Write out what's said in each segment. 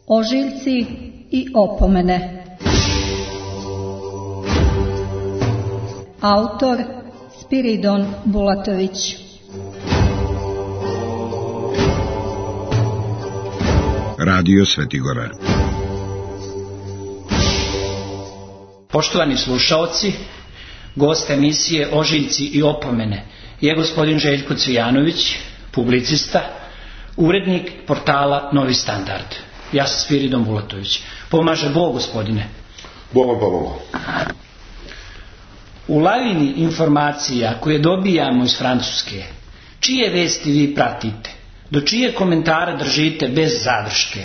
Ožiljci i opomene. Autor Spiridon Bulatović. Radio Svetigora. Poštovani slušaoci, gost emisije Ožiljci i opomene je gospodin Željko Cvijanović, publicista, urednik portala Novi Standard. Ja sam Spiridon Bulatović. Pomaže Bog, gospodine. Bog vam pomogu. U lavini informacija koje dobijamo iz Francuske, čije vesti vi pratite? Do čije komentare držite bez zadrške?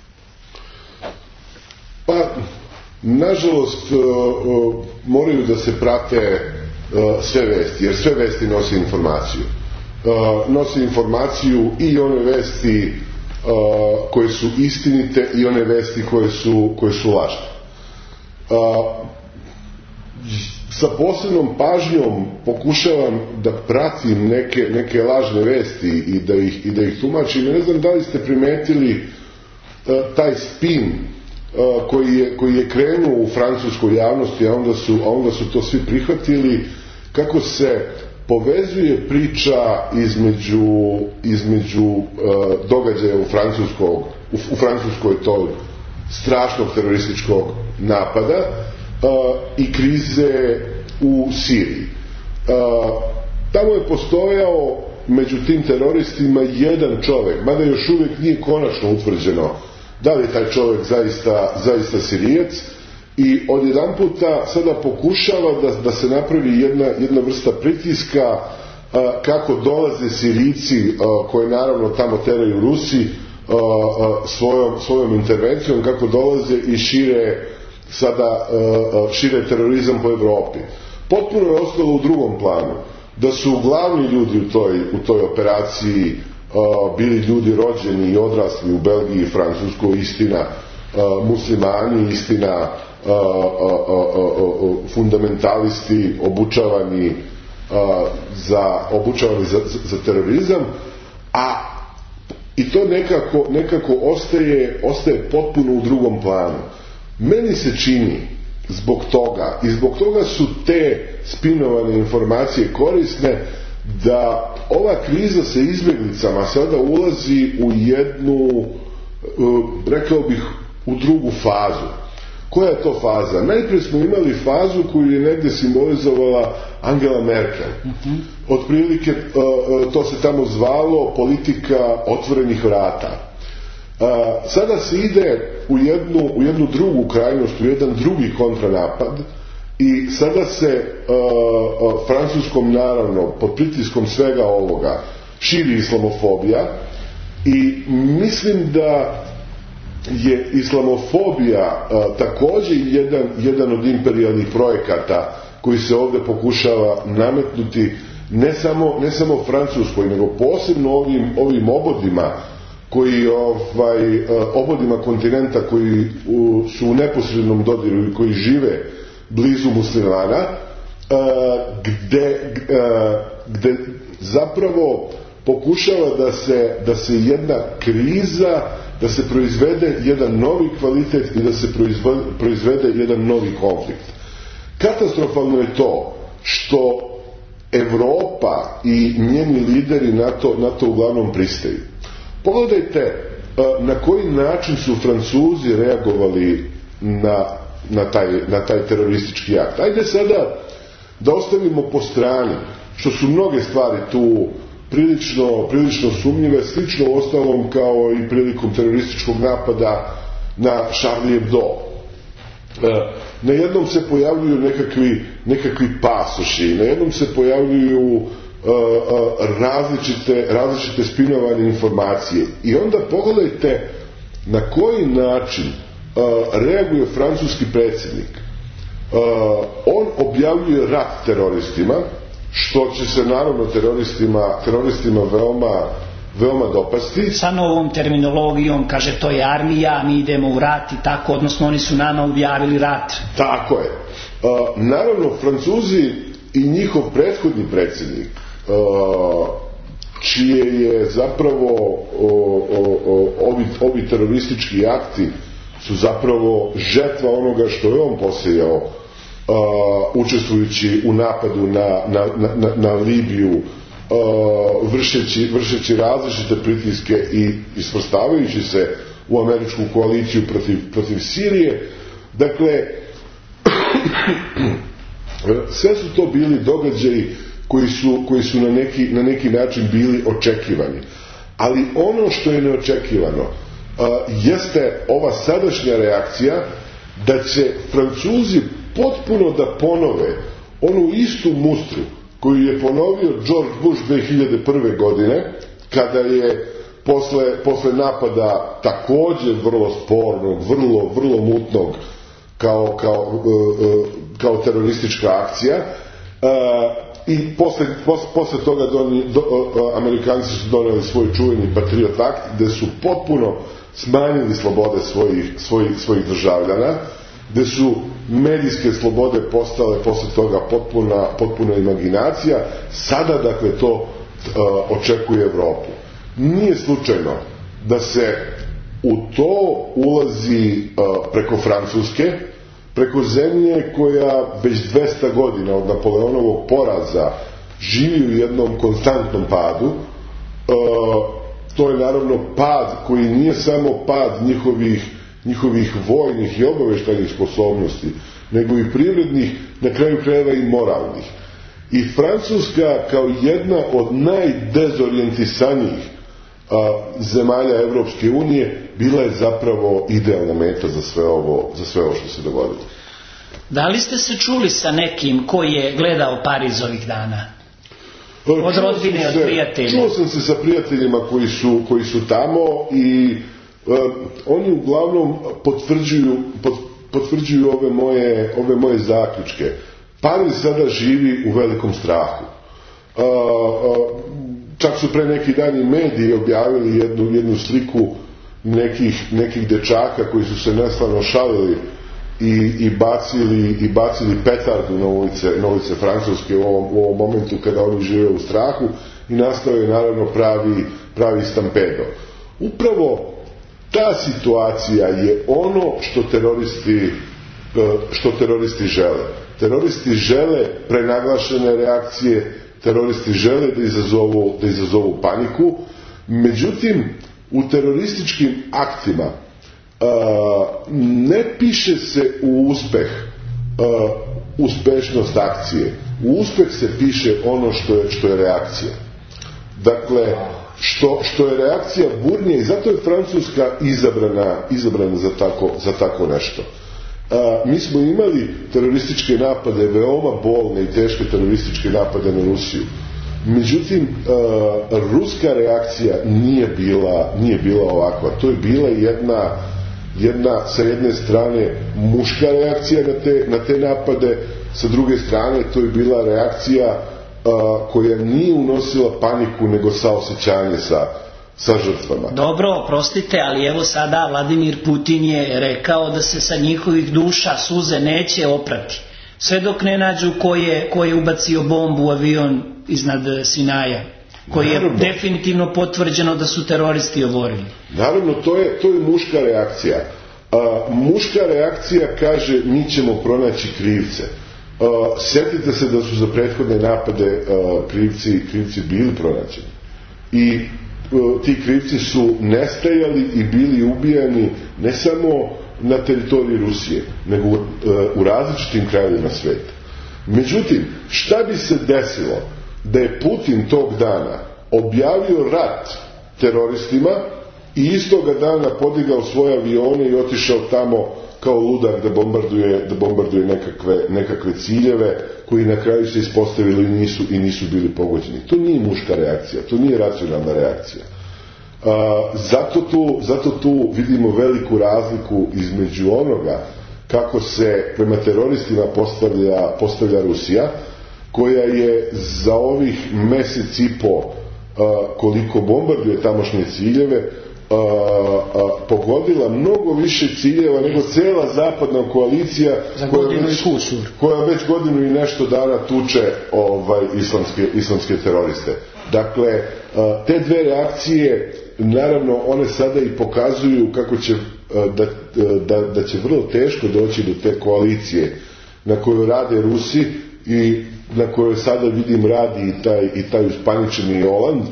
Pa, nažalost, moraju da se prate sve vesti, jer sve vesti nosi informaciju. Nosi informaciju i one vesti koje su istinite i one vesti koje su lažne. Sa posebnom pažnjom pokušavam da pratim neke lažne vesti i da ih tumačim. Ne znam da li ste primetili taj spin koji je krenuo u francuskoj javnosti, a onda su to svi prihvatili, kako se povezuje priča između događaja u Francuskoj tog strašnog terorističkog napada i krize u Siriji. Tamo je postojao među tim teroristima jedan čovjek, mada još uvijek nije konačno utvrđeno da li je taj čovjek zaista Sirijac, i odjedanputa sada pokušava da se napravi jedna vrsta pritiska kako dolaze Sirijci, koje naravno tamo teraju Rusi svojom intervencijom, kako dolaze i šire terorizam po Europi. Potpuno je ostalo u drugom planu da su glavni ljudi u toj operaciji bili ljudi rođeni i odrasli u Belgiji i Francuskoj, istina muslimani, istina fundamentalisti obučavani za terorizam, i to nekako ostaje potpuno u drugom planu. Meni se čini zbog toga su te spinovane informacije korisne, da ova kriza sa izbjeglicama sada ulazi u jednu, rekao bih, u drugu fazu. Koja je to faza? Najprije smo imali fazu koju je negdje simbolizovala Angela Merkel. Otprilike to se tamo zvalo politika otvorenih vrata. Sada se ide u jednu drugu krajnost, u jedan drugi kontranapad, i sada se francuskom, naravno, pod pritiskom svega ovoga širi islamofobija, i mislim da je islamofobija također jedan od imperijalnih projekata koji se ovdje pokušava nametnuti ne samo Francuskoj, nego posebno ovim obodima obodima kontinenta koji su u neposrednom dodiru i koji žive blizu muslimana, gde zapravo pokušava da se jedna kriza, da se proizvede jedan novi kvalitet i da se proizvede jedan novi konflikt. Katastrofalno je to što Europa i njeni lideri na to uglavnom pristaju. Pogledajte na koji način su Francuzi reagovali na taj teroristički akt. Ajde sada da ostavimo po strani što su mnoge stvari tu prilično sumnjive, slično ostalom kao i prilikom terorističkog napada na Charlie Hebdo. Na jednom se pojavljuju nekakvi pasoši, na jednom se pojavljuju različite spinovane informacije, i onda pogledajte na koji način reaguje francuski predsjednik. On objavljuje rat teroristima, što će se naravno teroristima veoma dopasti. Sa novom terminologijom, kaže, to je armija, mi idemo u rat i tako, odnosno oni su nama objavili rat. Tako je. Naravno, Francuzi i njihov prethodni predsjednik čije je zapravo ovi teroristički akti su zapravo žetva onoga što je on posejao učestvujući u napadu na Libiju, vršeći različite pritiske i isprostavajući se u američku koaliciju protiv Sirije. Dakle, sve su to bili događaji koji su na neki način bili očekivani. Ali ono što je neočekivano jeste ova sadašnja reakcija da će Francuzi potpuno da ponove onu istu mustru koju je ponovio George Bush 2001. godine, kada je posle napada također vrlo spornog, vrlo mutnog kao teroristička akcija, i posle toga Amerikanci su doneli svoj čuveni Patriot Act, gde su potpuno smanjili slobode svojih državljana, gde su medijske slobode postale posle toga potpuna imaginacija. Sada dakle to očekuje Evropu. Nije slučajno da se u to ulazi preko Francuske, preko zemlje koja već 200 godina od Napoleonovog poraza živi u jednom konstantnom padu. To je naravno pad koji nije samo pad njihovih vojnih i obaveštajnih sposobnosti, nego i privrednih, na kraju krajeva i moralnih. I Francuska kao jedna od najdezorjentisanijih zemalja Evropske unije bila je zapravo idealna meta za sve ovo što se dogodilo. Da li ste se čuli sa nekim koji je gledao Pariz ovih dana? Od rodbine, od prijatelja? Čuo sam se sa prijateljima koji su tamo i oni uglavnom potvrđuju ove moje zaključke. Pariz sada živi u velikom strahu. Čak su pre neki dan i mediji objavili jednu sliku nekih dečaka koji su se neslano šalili i bacili petardu na ulice Francuske u ovom momentu kada oni žive u strahu, i nastao je naravno pravi stampedo. Upravo ta situacija je ono što teroristi žele. Teroristi žele prenaglašene reakcije, teroristi žele da izazovu paniku. Međutim, u terorističkim aktima ne piše se u uspeh uspešnost akcije. U uspeh se piše ono što je reakcija. Dakle, što je reakcija burnija, i zato je Francuska izabrana za tako nešto. Mi smo imali terorističke napade, veoma bolne i teške terorističke napade na Rusiju. Međutim, ruska reakcija nije bila ovakva. To je bila jedna sa jedne strane muška reakcija na te napade, sa druge strane to je bila reakcija koja nije unosila paniku, nego saosećanje sa žrtvama. Dobro, oprostite, ali evo sada Vladimir Putin je rekao da se sa njihovih duša suze neće oprati, sve dok ne nađu ko je ubacio bombu u avion iznad Sinaja, koji je definitivno potvrđeno da su teroristi oborili. Naravno, to je muška reakcija. Muška reakcija kaže mi ćemo pronaći krivce. Sjetite se da su za prethodne napade krivci bili pronađeni. I ti krivci su nestajali i bili ubijani ne samo na teritoriji Rusije, nego u različitim krajevima sveta. Međutim, šta bi se desilo da je Putin tog dana objavio rat teroristima i istoga dana podigao svoje avione i otišao tamo kao ludak da bombarduje nekakve ciljeve koji na kraju se ispostavili i nisu bili pogođeni. To nije muška reakcija, to nije racionalna reakcija. Zato tu vidimo veliku razliku između onoga kako se prema teroristima postavlja Rusija, koja je za ovih mesec i po koliko bombarduje tamošnje ciljeve pogodila mnogo više ciljeva nego cela zapadna koalicija koja već godinu i nešto dana tuče islamske teroriste. Dakle, te dve reakcije, naravno, one sada i pokazuju kako će, da će vrlo teško doći do te koalicije na kojoj rade Rusi i na kojoj sada vidim radi i taj uspaničeni Oland.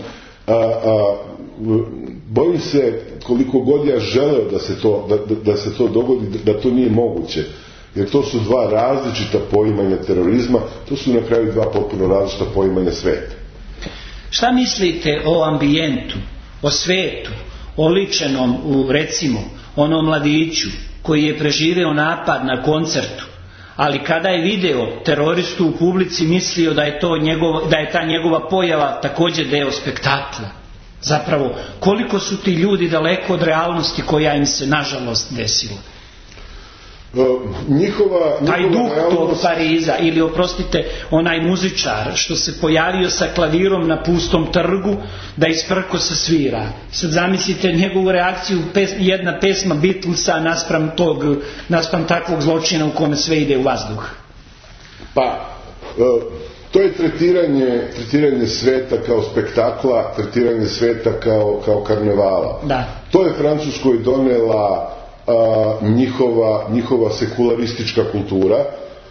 Bojim se, koliko god ja želeo da se to dogodi, da to nije moguće. Jer to su dva različita poimanja terorizma, to su na kraju dva potpuno različita poimanja sveta. Šta mislite o ambijentu, o svetu, oličenom u, recimo, onom mladiću koji je preživeo napad na koncertu, ali kada je video teroristu u publici mislio da je ta njegova pojava također deo spektakla? Zapravo, koliko su ti ljudi daleko od realnosti koja im se nažalost desila? Taj duh tog Pariza, ili oprostite, onaj muzičar što se pojavio sa klavirom na pustom trgu da isprko se svira. Sad zamislite njegovu reakciju, jedna pesma Beatlesa naspram takvog zločina u kome sve ide u vazduh. Pa, to je tretiranje sveta kao spektakla, tretiranje sveta kao karnevala. Da. To je Francuskoj donela njihova sekularistička kultura.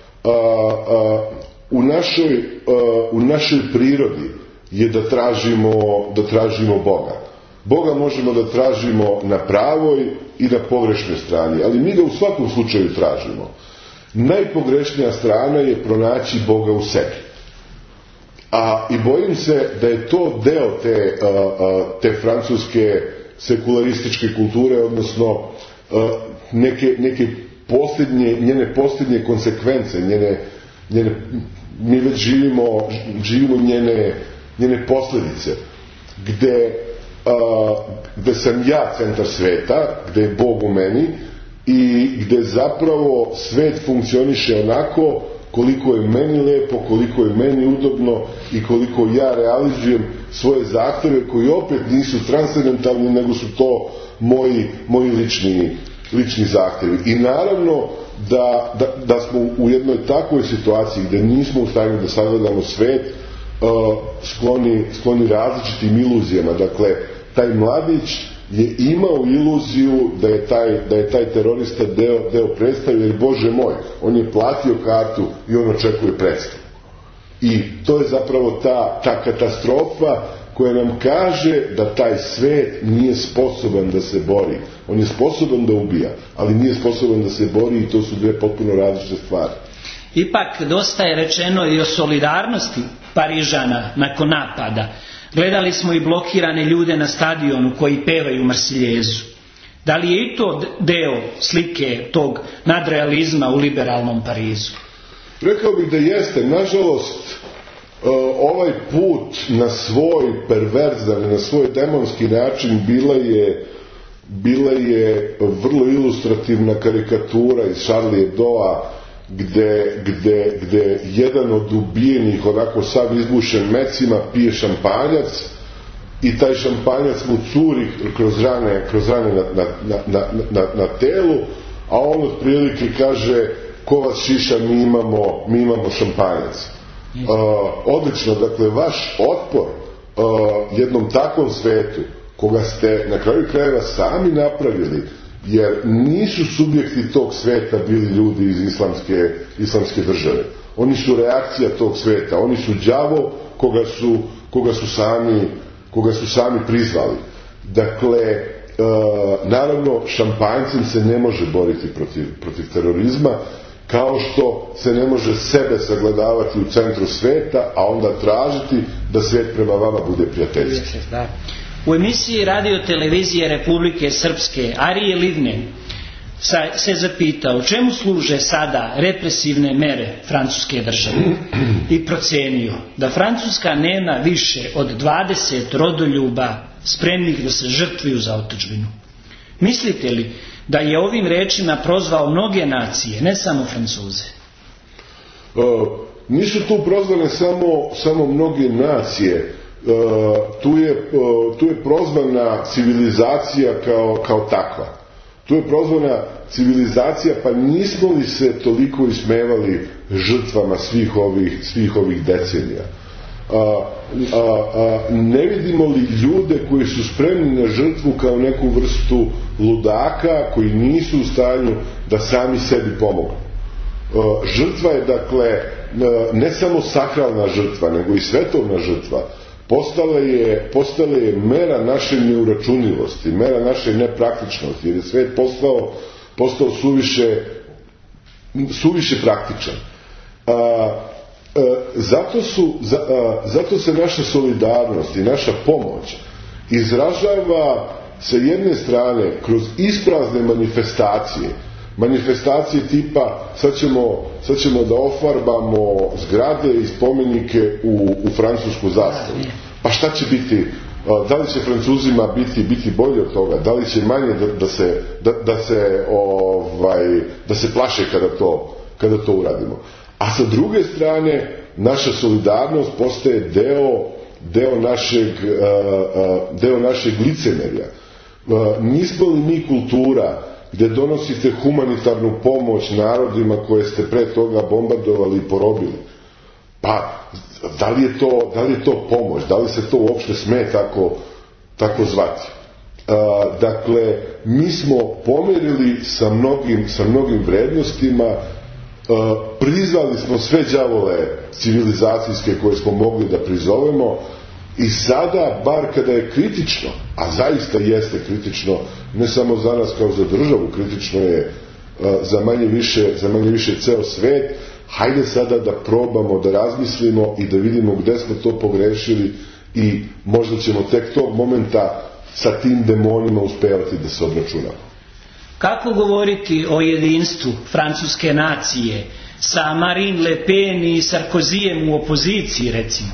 U našoj prirodi je da tražimo Boga. Boga možemo da tražimo na pravoj i na pogrešnoj strani, ali mi ga u svakom slučaju tražimo. Najpogrešnija strana je pronaći Boga u sebi. I bojim se da je to deo te francuske sekularističke kulture, odnosno neke njene posljednje konsekvence, mi već živimo njene posljedice, gde sam ja centar sveta, gde je Bog u meni i gde zapravo svet funkcioniše onako koliko je meni lepo, koliko je meni udobno i koliko ja realizujem svoje zahtjeve koji opet nisu transcendentalni, nego su to moji lični zahtjevi. I naravno da smo u jednoj takvoj situaciji gdje nismo u stanju da sagledamo svet, skloni različitim iluzijama. Dakle, taj mladić je imao iluziju da je taj terorista deo predstave, jer Bože moj, on je platio kartu i on očekuje predstavu. I to je zapravo ta katastrofa koja nam kaže da taj svet nije sposoban da se bori. On je sposoban da ubija, ali nije sposoban da se bori, i to su dve potpuno različite stvari. Ipak dosta je rečeno i o solidarnosti Parižana nakon napada. Gledali smo i blokirane ljude na stadionu koji pevaju Marsiljezu. Da li je i to deo slike tog nadrealizma u liberalnom Parizu? Rekao bih da jeste. Nažalost, ovaj put na svoj perverzan, na svoj demonski način bila je vrlo ilustrativna karikatura iz Charlie Hebdoa, gde jedan od ubijenih, onako sav izbušen mecima, pije šampanjac i taj šampanjac mu curi kroz rane na telu, a on otprilike kaže: ko vas šiša, mi imamo šampanjac. Odlično, dakle, vaš otpor jednom takvom svetu, koga ste na kraju krajeva sami napravili, jer nisu subjekti tog sveta bili ljudi iz islamske države. Oni su reakcija tog sveta, oni su đavo koga su sami prizvali. Dakle, naravno, šampanjcem se ne može boriti protiv terorizma, kao što se ne može sebe sagledavati u centru sveta, a onda tražiti da svet prema vama bude prijateljski. U emisiji Radio televizije Republike Srpske Arije Livnen se zapitao čemu služe sada represivne mere francuske države i procenio da Francuska nema više od 20 rodoljuba spremnih da se žrtvuju za otadžbinu. Mislite li da je ovim rečima prozvao mnoge nacije, ne samo Francuze? Nisu tu prozvane samo mnoge nacije. Tu je prozvana civilizacija kao takva. Tu je prozvana civilizacija, pa nismo li se toliko ismevali žrtvama svih ovih decenija. Ne vidimo li ljude koji su spremni na žrtvu kao neku vrstu ludaka koji nisu u stanju da sami sebi pomognu? Žrtva je, dakle, ne samo sakralna žrtva, nego i svetovna žrtva. Postala je mera naše neuračunljivosti, mera naše nepraktičnosti, jer je svet postao suviše praktičan. Zato se naša solidarnost i naša pomoć izražava sa jedne strane kroz isprazne manifestacije tipa sad ćemo da ofarbamo zgrade i spomenike u francusku zastavu. Pa šta će biti? Da li će Francuzima biti bolje od toga? Da li će manje da se plaše kada to uradimo? A sa druge strane, naša solidarnost postaje deo našeg licemerja. Nismo li mi kultura gde donosite humanitarnu pomoć narodima koje ste pre toga bombardovali i porobili? Pa, da li je to pomoć? Da li se to uopšte sme tako zvati? Dakle, mi smo pomerili sa mnogim vrednostima, prizvali smo sve đavole civilizacijske koje smo mogli da prizovemo i sada, bar kada je kritično, a zaista jeste kritično, ne samo za nas kao za državu, kritično je za manje više ceo svet, hajde sada da probamo da razmislimo i da vidimo gde smo to pogrešili i možda ćemo tek tog momenta sa tim demonima uspevati da se obračunamo. Kako govoriti o jedinstvu francuske nacije sa Marine Le Pen i Sarkozijem u opoziciji, recimo?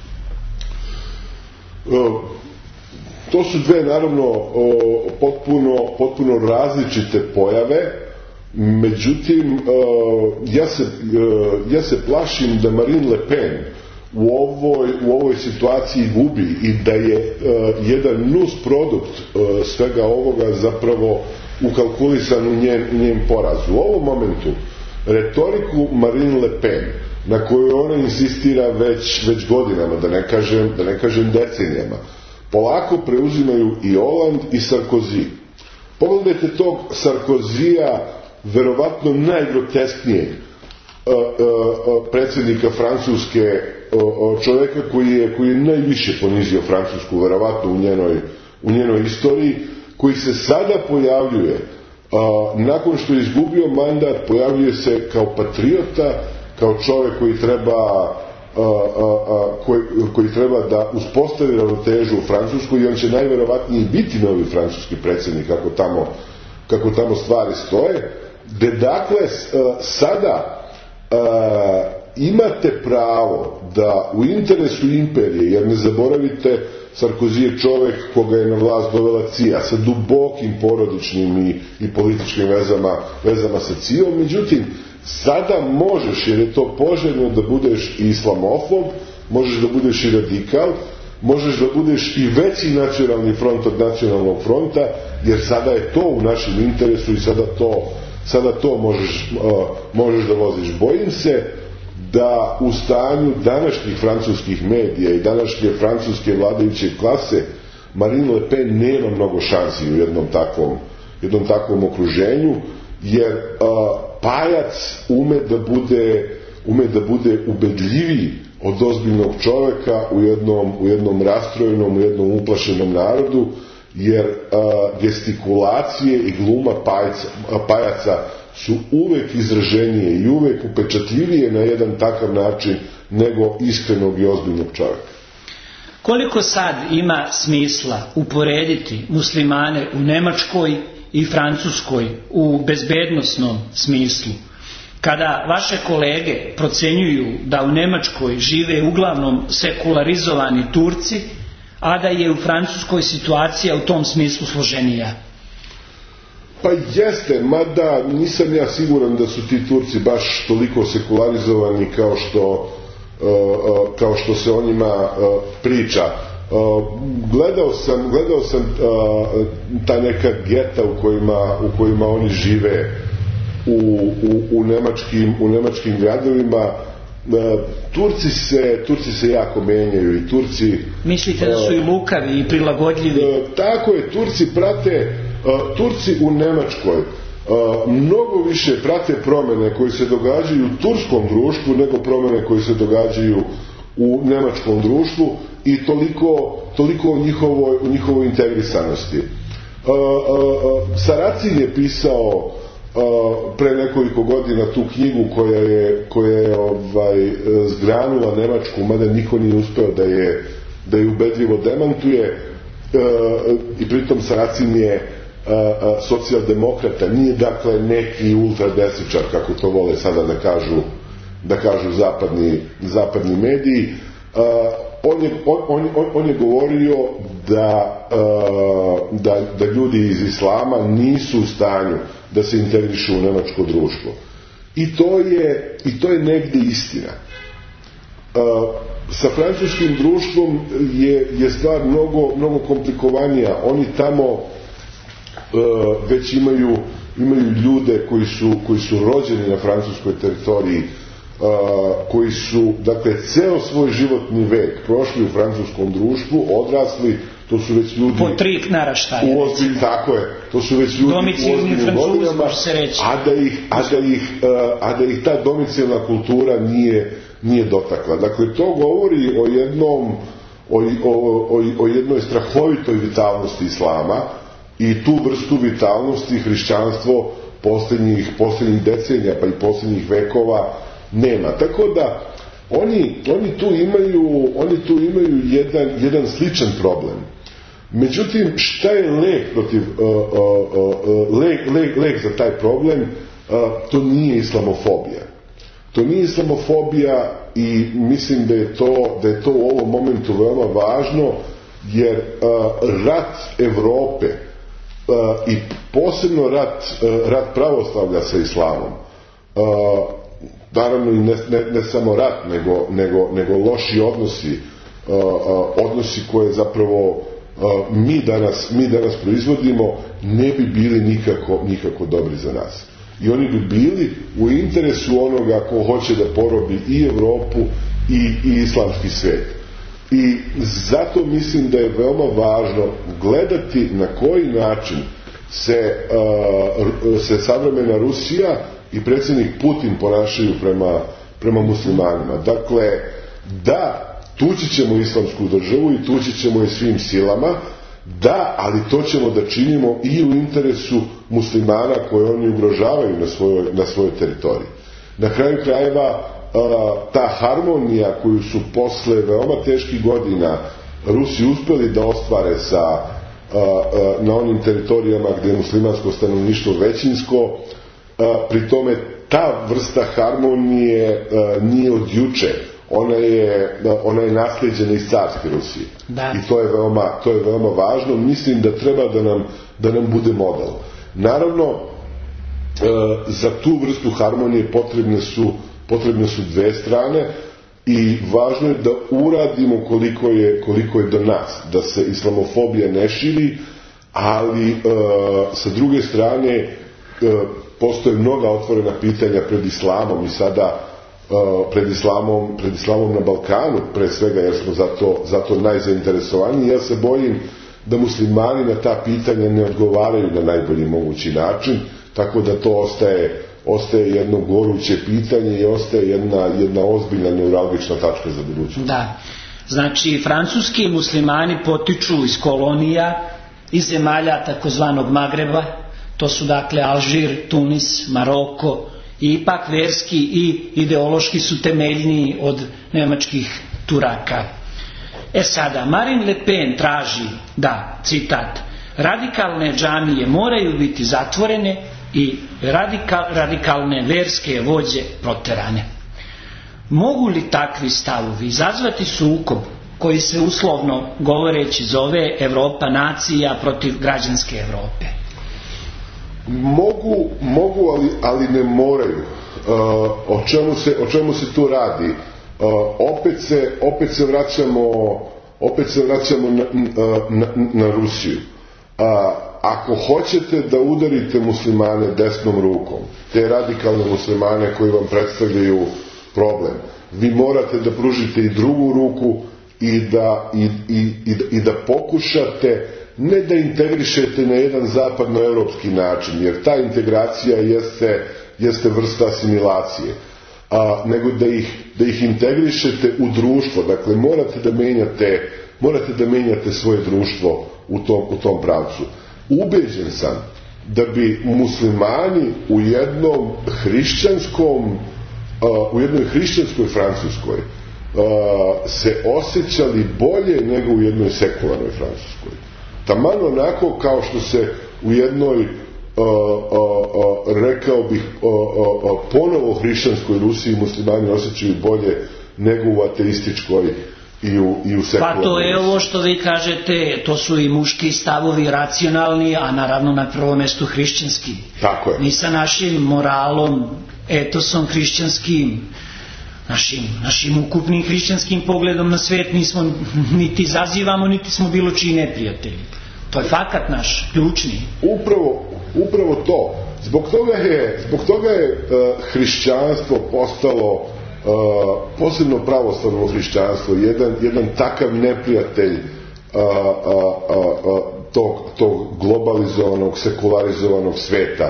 To su dve, naravno, potpuno različite pojave. Međutim, ja se plašim da Marine Le Pen u ovoj situaciji gubi i da je jedan nus produkt svega ovoga zapravo ukalkulisan u njen poraz. U ovom momentu retoriku Marine Le Pen, na koju ona insistira već godinama, da ne kažem decenijama, polako preuzimaju i Hollande i Sarkozy. Pogledajte tog Sarkozija, verovatno najgrotesknijeg predsjednika Francuske, čoveka koji je najviše ponizio Francusku, verovatno u njenoj istoriji, koji se sada pojavljuje, nakon što je izgubio mandat, pojavljuje se kao patriota, kao čovek koji treba da uspostavi ravnotežu u Francusku i on će najverovatnije biti novi francuski predsjednik kako tamo stvari stoje. Dakle, sada imate pravo da u interesu imperije, jer ne zaboravite, Sarkozy je čovek koga je na vlast dovela CIA sa dubokim porodičnim i političkim vezama sa CIA-om, međutim, sada možeš, jer je to poželjno, da budeš i islamofob, možeš da budeš i radikal, možeš da budeš i veći nacionalni front od nacionalnog fronta, jer sada je to u našem interesu i sada to možeš da voziš. Bojim se da u stanju današnjih francuskih medija i današnje francuske vladajuće klase Marine Le Pen nema mnogo šansi u jednom takvom okruženju, jer pajac ume da bude ubedljiviji od ozbiljnog čoveka u jednom rastrojenom, u jednom uplašenom narodu, jer gestikulacije i gluma pajaca su uvek izraženije i uvek upečatljivije na jedan takav način nego iskrenog i ozbiljnog čovjeka. Koliko sad ima smisla uporediti muslimane u Nemačkoj i Francuskoj u bezbednosnom smislu, kada vaše kolege procenjuju da u Nemačkoj žive uglavnom sekularizovani Turci, a da je u Francuskoj situacija u tom smislu složenija? Pa jeste, mada nisam ja siguran da su ti Turci baš toliko sekularizovani kao što se o njima priča. Gledao sam ta neka geta u kojima oni žive u nemačkim gradovima Turci se jako menjaju i Turci... Mislite da su i lukavi i prilagodljivi? Tako je, Turci u Nemačkoj mnogo više prate promjene koje se događaju u turskom društvu nego promjene koje se događaju u nemačkom društvu i toliko o njihovoj integrisanosti. Saracin je pisao pre nekoliko godina tu knjigu koja je zgranula Nemačku, mada niko nije uspeo da je ubedljivo demantuje, i pritom Saracin je socijaldemokrata, nije dakle neki ultradesničar kako to vole sada da kažu zapadni mediji. On je govorio da ljudi iz islama nisu u stanju da se integrišu u nemačko društvo. I to je negdje istina. Sa francuskim društvom je stvar mnogo komplikovanija. Oni tamo već imaju ljude koji su rođeni na francuskoj teritoriji, koji su, dakle, ceo svoj životni vek prošli u francuskom društvu, odrasli, to su već ljudi po 3 naraštaja. Tako je, to su već ljudi u ozbiljnim godinama, a da ih ta domicilna kultura nije dotakla. Dakle, to govori o jednoj strahovitoj vitalnosti islama, i tu vrstu vitalnosti hrišćanstvo posljednjih decenija pa i posljednjih vekova nema. Tako da oni tu imaju jedan sličan problem. Međutim, šta je lek za taj problem? To nije islamofobija. To nije islamofobija i mislim da je to u ovom momentu veoma važno, jer rat Evrope i posebno rat pravoslavlja sa islamom, naravno i ne samo rat, nego loši odnosi koje zapravo mi danas proizvodimo, ne bi bili nikako dobri za nas. I oni bi bili u interesu onoga ko hoće da porobi i Evropu i islamski svijet. I zato mislim da je veoma važno gledati na koji način se savremena Rusija i predsjednik Putin ponašaju prema muslimanima. Dakle, da, tući ćemo islamsku državu i tući ćemo je svim silama, da, ali to ćemo da činimo i u interesu muslimana koje oni ugrožavaju na svojoj teritoriji. Na kraju krajeva, ta harmonija koju su posle veoma teških godina Rusi uspeli da ostvare na onim teritorijama gdje je muslimansko stanovništvo većinsko, pri tome ta vrsta harmonije nije od juče, ona je naslijeđena iz carske Rusije. I to je veoma važno. Mislim da treba da nam bude model. Naravno, za tu vrstu harmonije potrebne su dve strane i važno je da uradimo koliko je do nas, da se islamofobija ne širi, ali sa druge strane postoje mnoga otvorena pitanja pred islamom i sada pred islamom na Balkanu, pre svega, jer smo zato najzainteresovaniji. Ja se bojim da muslimani na ta pitanja ne odgovaraju na najbolji mogući način, tako da to ostaje jedno goruće pitanje i ostaje jedna ozbiljna neuralgična tačka za budućnost. Da. Znači, francuski muslimani potiču iz kolonija, iz zemalja takozvanog Magreba, to su dakle Alžir, Tunis, Maroko, i ipak verski i ideološki su temeljniji od nemačkih Turaka. Sada, Marine Le Pen traži da, citat, radikalne džamije moraju biti zatvorene i radikalne verske vođe proterane. Mogu li takvi stavovi izazvati sukob koji se uslovno govoreći zove Evropa nacija protiv građanske Evrope? Mogu, ali ne moraju. O čemu se tu radi? Opet se vraćamo na Rusiju. Ako hoćete da udarite muslimane desnom rukom, te radikalne muslimane koji vam predstavljaju problem, vi morate da pružite i drugu ruku i da pokušate ne da integrišete na jedan zapadnoevropski način, jer ta integracija jeste vrsta asimilacije, nego da ih integrišete u društvo. Dakle, morate da menjate svoje društvo u tom pravcu. Ubeđen sam da bi muslimani u jednoj hrišćanskoj Francuskoj se osjećali bolje nego u jednoj sekularnoj Francuskoj. Taman onako kao što se u jednoj rekao bih ponovo hrišćanskoj Rusiji muslimani osjećaju bolje nego u ateističkoj i u sekularnoj. Pa to je ovo što vi kažete, to su i muški stavovi racionalni, a naravno na prvom mjestu hrišćanski. Tako je. Mi sa našim moralom, etosom hrišćanskim, našim ukupnim hrišćanskim pogledom na svijet nismo niti zazivamo, niti smo bilo čiji neprijatelji. To je fakat naš, ključni. Upravo to. Zbog toga je hrišćanstvo postalo, posebno pravoslavno hrišćanstvo, jedan takav neprijatelj tog globalizovanog, sekularizovanog sveta.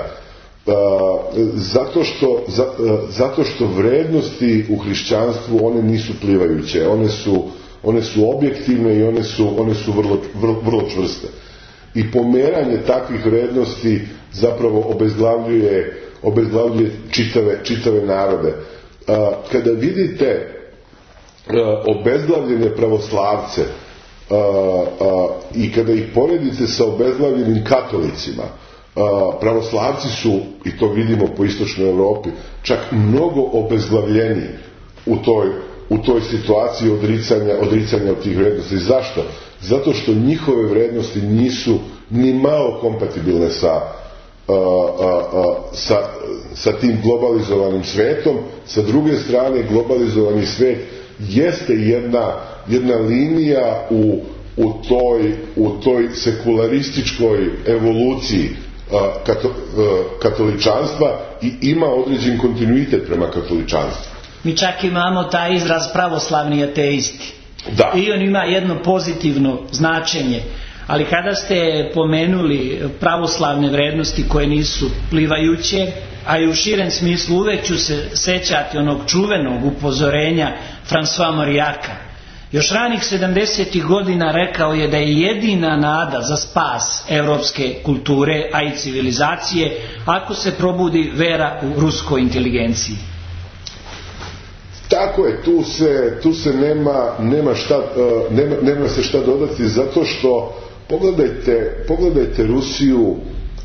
Zato što vrednosti u hrišćanstvu one nisu plivajuće, one su objektivne i one su vrlo čvrste. I pomeranje takvih vrednosti zapravo obezglavljuje čitave narode. Kada vidite obezglavljene pravoslavce i kada ih poredite sa obezglavljenim katolicima, pravoslavci su, i to vidimo po istočnoj Europi, čak mnogo obezglavljeniji u toj situaciji odricanja od tih vrednosti. Zašto? Zato što njihove vrednosti nisu ni malo kompatibilne sa tim globalizovanim svetom. Sa druge strane, globalizovani svet jeste jedna linija u toj sekularističkoj evoluciji katoličanstva i ima određen kontinuitet prema katoličanstvu. Mi čak imamo taj izraz pravoslavni ateisti. Da. I on ima jedno pozitivno značenje. Ali kada ste pomenuli pravoslavne vrednosti koje nisu plivajuće, a i u širem smislu, uvek ću se sećati onog čuvenog upozorenja François Mauriaca. Još ranih 70. godina rekao je da je jedina nada za spas evropske kulture, a i civilizacije, ako se probudi vera u ruskoj inteligenciji. Tako je, tu se nema se šta dodati, zato što pogledajte Rusiju,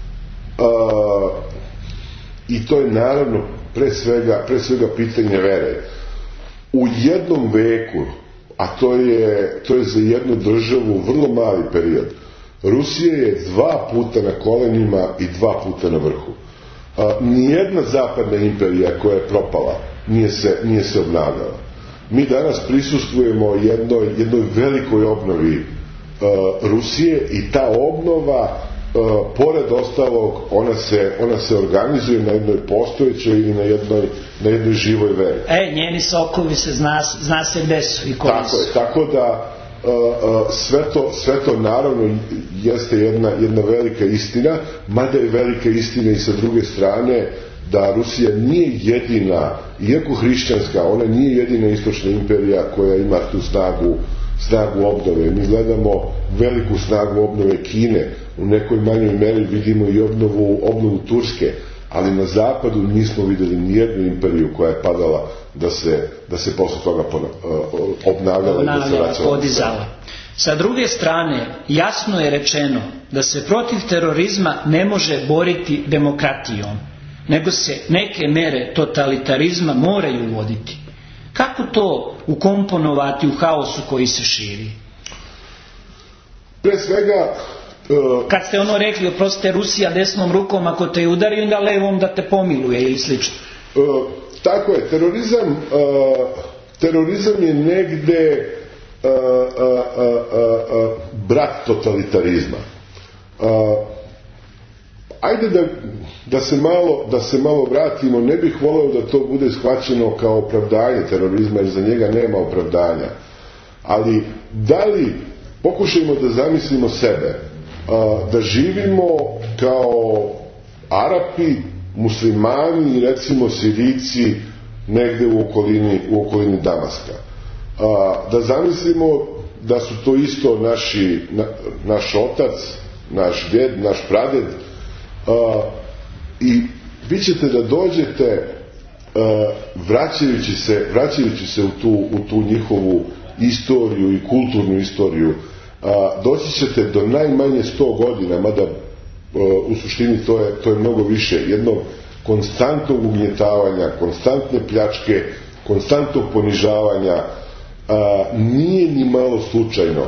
i to je naravno pre svega pitanje vere. U jednom veku, a to je za jednu državu vrlo mali period, Rusija je 2 puta na kolenima i 2 puta na vrhu. Nijedna zapadna imperija koja je propala nije se obnavljala. Mi danas prisustvujemo jednoj velikoj obnovi Rusije i ta obnova, pored ostalog, ona se organizuje na jednoj postojećoj i na jednoj živoj veri. Njeni sokovi se zna se gde su i koji su. Tako da sve to naravno jeste jedna velika istina, mada je velika istina i sa druge strane da Rusija nije jedina, iako hrišćanska, ona nije jedina istočna imperija koja ima tu snagu obnove. Mi gledamo veliku snagu obnove Kine, u nekoj manjoj meri vidimo i obnovu Turske, ali na zapadu nismo vidjeli nijednu imperiju koja je padala da se posle toga obnavljala i da se vraćala. Podizala. Sa druge strane, jasno je rečeno da se protiv terorizma ne može boriti demokratijom, nego se neke mere totalitarizma moraju uvoditi. Kako to ukomponovati u haosu koji se širi? Pre svega... Kad ste rekli, oprostite, Rusija desnom rukom ako te udari, onda levom da te pomiluje ili slično. Tako je, terorizam je negde brat totalitarizma. Ajde da se malo vratimo, ne bih voleo da to bude shvaćeno kao opravdanje terorizma, jer za njega nema opravdanja. Ali da li pokušajmo da zamislimo sebe, da živimo kao Arapi, muslimani i recimo Sirijci negde u okolini Damaska. Da zamislimo da su to isto naš otac, naš djed, naš praded, i vi ćete da dođete, vraćajući se u tu njihovu istoriju i kulturnu istoriju, doći ćete do najmanje 100 godina, mada u suštini to je mnogo više, jednog konstantnog ugnjetavanja, konstantne pljačke, konstantnog ponižavanja. Nije ni malo slučajno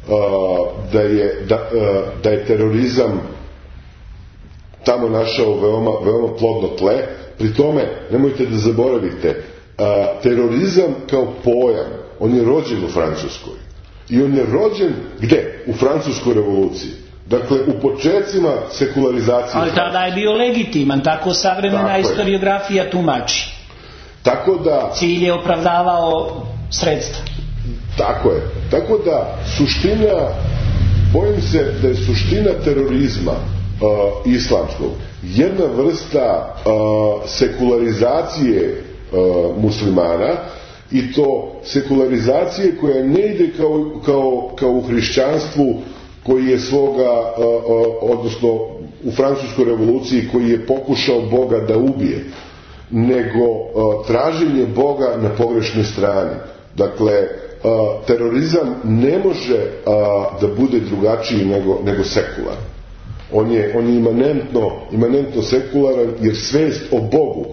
da je terorizam tamo našao veoma plodno tle. Pri tome, nemojte da zaboravite, terorizam kao pojam, on je rođen u Francuskoj. I on je rođen gde? U Francuskoj revoluciji. Dakle, u početcima sekularizacije. Ali tada je bio legitiman, tako savremena historiografija tumači. Tako da... Cilj je opravdavao sredstva. Tako je. Tako da suština, bojim se da je suština terorizma islamskog jedna vrsta sekularizacije muslimana, i to sekularizacije koja ne ide kao u hrišćanstvu, koji je odnosno u Francuskoj revoluciji, koji je pokušao Boga da ubije, nego traženje Boga na pogrešnoj strani. Dakle, terorizam ne može da bude drugačiji nego sekular. On je imanentno sekularan, jer svest o Bogu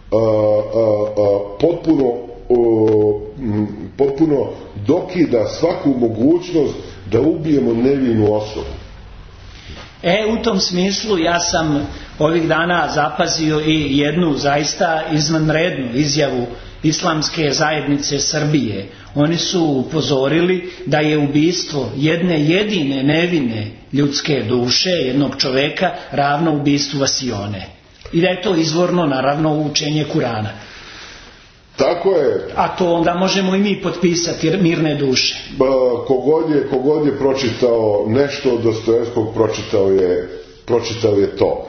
potpuno dokida svaku mogućnost da ubijemo nevinu osobu. U tom smislu ja sam ovih dana zapazio i jednu zaista izvanrednu izjavu Islamske zajednice Srbije. Oni su upozorili da je ubistvo jedne jedine nevine ljudske duše, jednog čoveka, ravno ubistvu vasione. I da je to izvorno, naravno, učenje Kurana. Tako je. A to onda možemo i mi potpisati, mirne duše. Kogod je pročitao nešto od Dostojevskog, pročitao je to.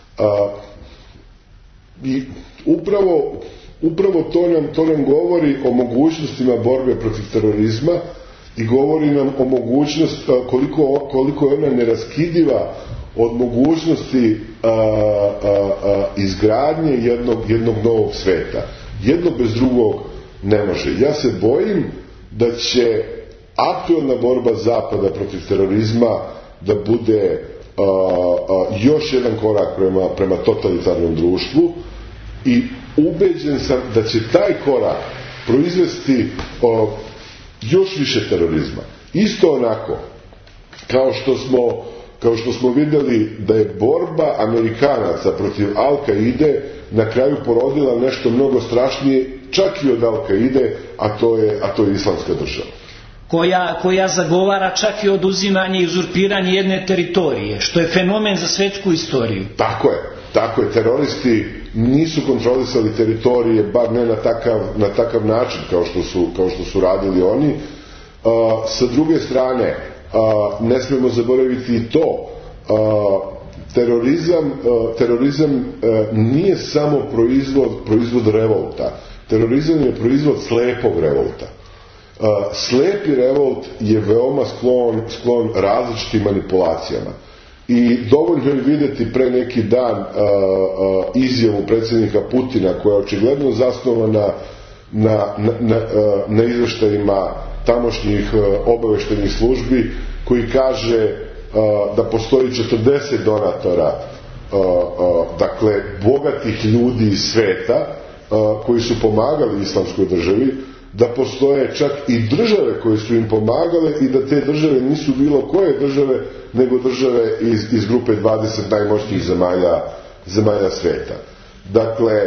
I upravo to nam govori o mogućnostima borbe protiv terorizma i govori nam o mogućnosti koliko je ona neraskidiva od mogućnosti izgradnje jednog novog sveta. Jedno bez drugog ne može. Ja se bojim da će aktuelna borba Zapada protiv terorizma da bude još jedan korak prema totalitarnom društvu, i ubeđen sam da će taj korak proizvesti još više terorizma. Isto onako kao što smo vidjeli da je borba Amerikanaca protiv Al-Kaide na kraju porodila nešto mnogo strašnije čak i od Al-Kaide, a to je Islamska država. Koja zagovara čak i oduzimanje i uzurpiranje jedne teritorije, što je fenomen za svetsku istoriju. Tako je. Teroristi nisu kontrolisali teritorije, bar ne na takav način kao što su radili oni. Sa druge strane, ne smemo zaboraviti i to, terorizam nije samo proizvod revolta. Terorizam je proizvod slepog revolta. Slepi revolt je veoma sklon različitim manipulacijama. I dovoljno je vidjeti pre neki dan izjavu predsjednika Putina, koja je očigledno zasnovana na izveštajima tamošnjih obaveštajnih službi, koji kaže da postoji 40 donatora, dakle bogatih ljudi iz sveta, koji su pomagali Islamskoj državi, da postoje čak i države koje su im pomagale, i da te države nisu bilo koje države, nego države iz grupe 20 najmoćnijih zemalja sveta. Dakle,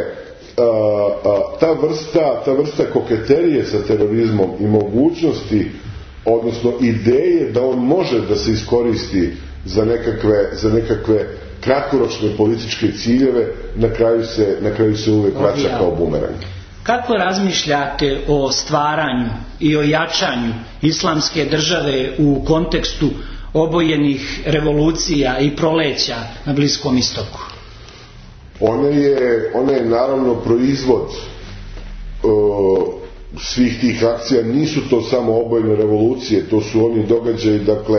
ta vrsta koketerije sa terorizmom i mogućnosti, odnosno ideje da on može da se iskoristi za nekakve kratkoročne političke ciljeve, na kraju se uvek vraća kao bumerang. Kako razmišljate o stvaranju i o jačanju islamske države u kontekstu obojenih revolucija i proleća na Bliskom istoku? Ona je naravno proizvod svih tih akcija. Nisu to samo obojene revolucije, to su oni događaji, dakle,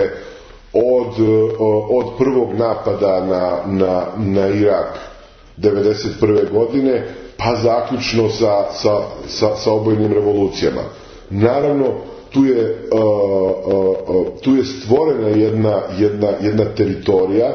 od prvog napada na Irak 1991. godine pa zaključno sa obojnim revolucijama. Naravno, tu je stvorena jedna teritorija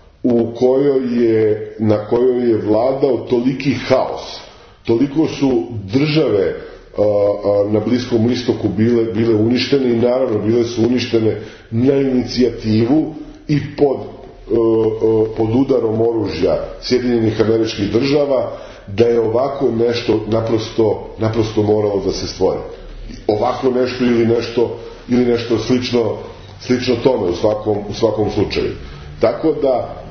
na kojoj je vladao toliki haos. Toliko su države na Bliskom istoku bile uništene i naravno bile su uništene na inicijativu i pod udarom oružja Sjedinjenih Američkih Država, da je ovako nešto naprosto moralo da se stvori. Ovako nešto ili nešto slično tome u svakom slučaju. Tako da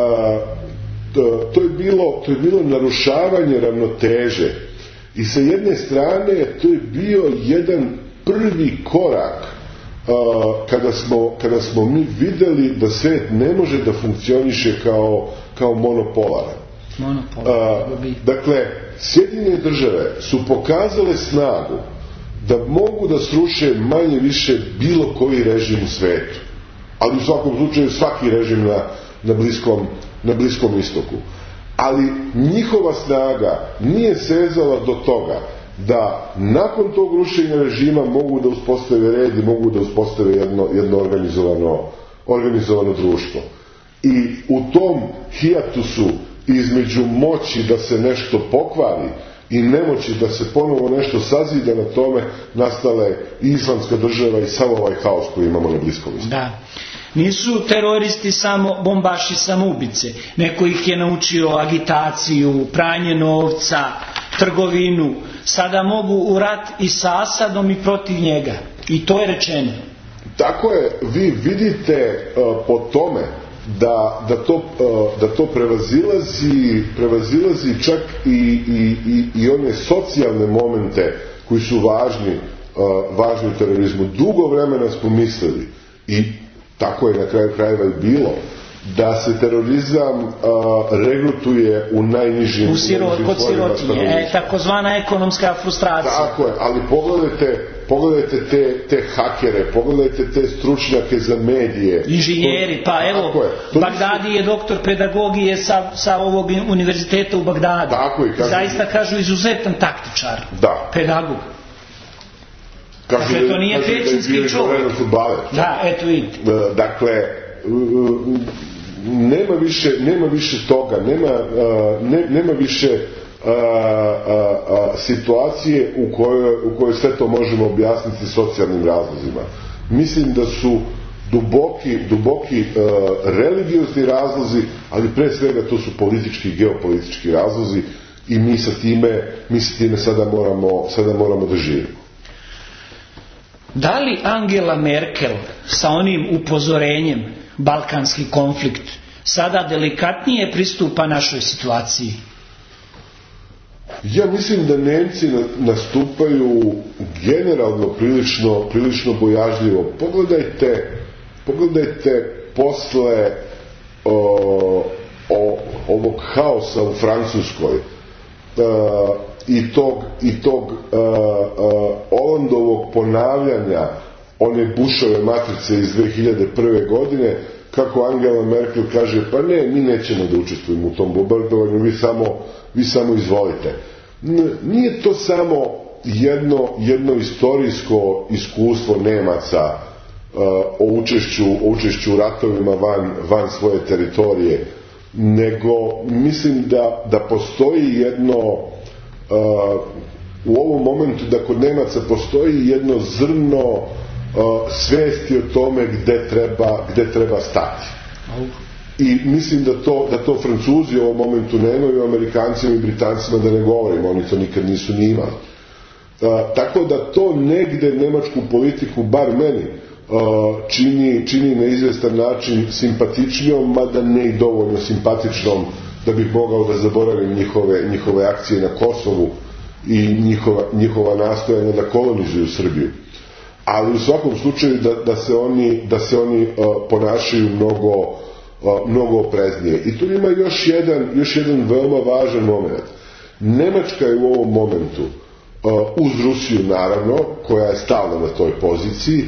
to je bilo narušavanje ravnoteže i sa jedne strane to je bio jedan prvi korak kada smo mi videli da svet ne može da funkcioniše kao monopolaran. Dakle, Sjedinjene Države su pokazale snagu da mogu da sruše manje više bilo koji režim u svetu, ali u svakom slučaju svaki režim na Bliskom istoku. Ali njihova snaga nije sezala do toga da nakon tog rušenja režima mogu da uspostave red i mogu da uspostave jedno organizovano društvo. I u tom hijatusu između moći da se nešto pokvari i nemoći da se ponovo nešto sazida na tome, nastala je i Islamska država i samo ovaj haos koji imamo na Bliskom istoku. Da. Nisu teroristi samo bombaši samoubice. Neko ih je naučio agitaciju, pranje novca, trgovinu. Sada mogu u rat i sa Asadom i protiv njega. I to je rečeno. Tako je. Vi vidite po tome da to prevazilazi čak i one socijalne momente koji su važni u terorizmu. Dugo vremena smo mislili, i tako je na kraju krajeva i bilo, da se terorizam regrutuje u najnižim kod sirotinje, takozvana ekonomska frustracija. Tako je, ali pogledajte te hakere, pogledajte te stručnjake za medije, inženjeri, pa evo Bagdadi je doktor pedagogije sa ovog univerziteta u Bagdadu. Tako je, zaista kažu izuzetan taktičar, pedagog. Dakle, to nije većinski čovjek. Da, eto vidite. Dakle, nema više toga, nema više situacije u kojoj sve to možemo objasniti socijalnim razlozima. Mislim da su duboki religiozni razlozi, ali pre svega to su politički i geopolitički razlozi i mi sa time sada moramo da živimo. Da li Angela Merkel sa onim upozorenjem balkanski konflikt sada delikatnije pristupa našoj situaciji? Ja mislim da Nemci nastupaju generalno prilično bojažljivo. Pogledajte posle ovog haosa u Francuskoj i tog Hollandovog ponavljanja one Bushove matrice iz 2001. godine, kako Angela Merkel kaže, pa ne, mi nećemo da učestvujemo u tom bombardovanju, vi samo izvolite. Nije to samo jedno istorijsko iskustvo Nemaca o učešću u ratovima van svoje teritorije, nego mislim da postoji jedno, u ovom momentu da kod Nemaca postoji jedno zrno svesti o tome gde treba stati. I mislim da to Francuzi u ovom momentu nemaju, Amerikancima i Britancima da ne govorimo, oni to nikad nisu ni imali. Tako da to negde nemačku politiku, bar meni, čini na izvestan način simpatičnijom, mada ne i dovoljno simpatičnom da bih mogao da zaboravim njihove akcije na Kosovu i njihova nastojanja da kolonizuju Srbiju. Ali u svakom slučaju da se oni ponašaju mnogo opreznije. I tu ima još jedan veoma važan moment. Nemačka je u ovom momentu, uz Rusiju naravno, koja je stalno na toj poziciji,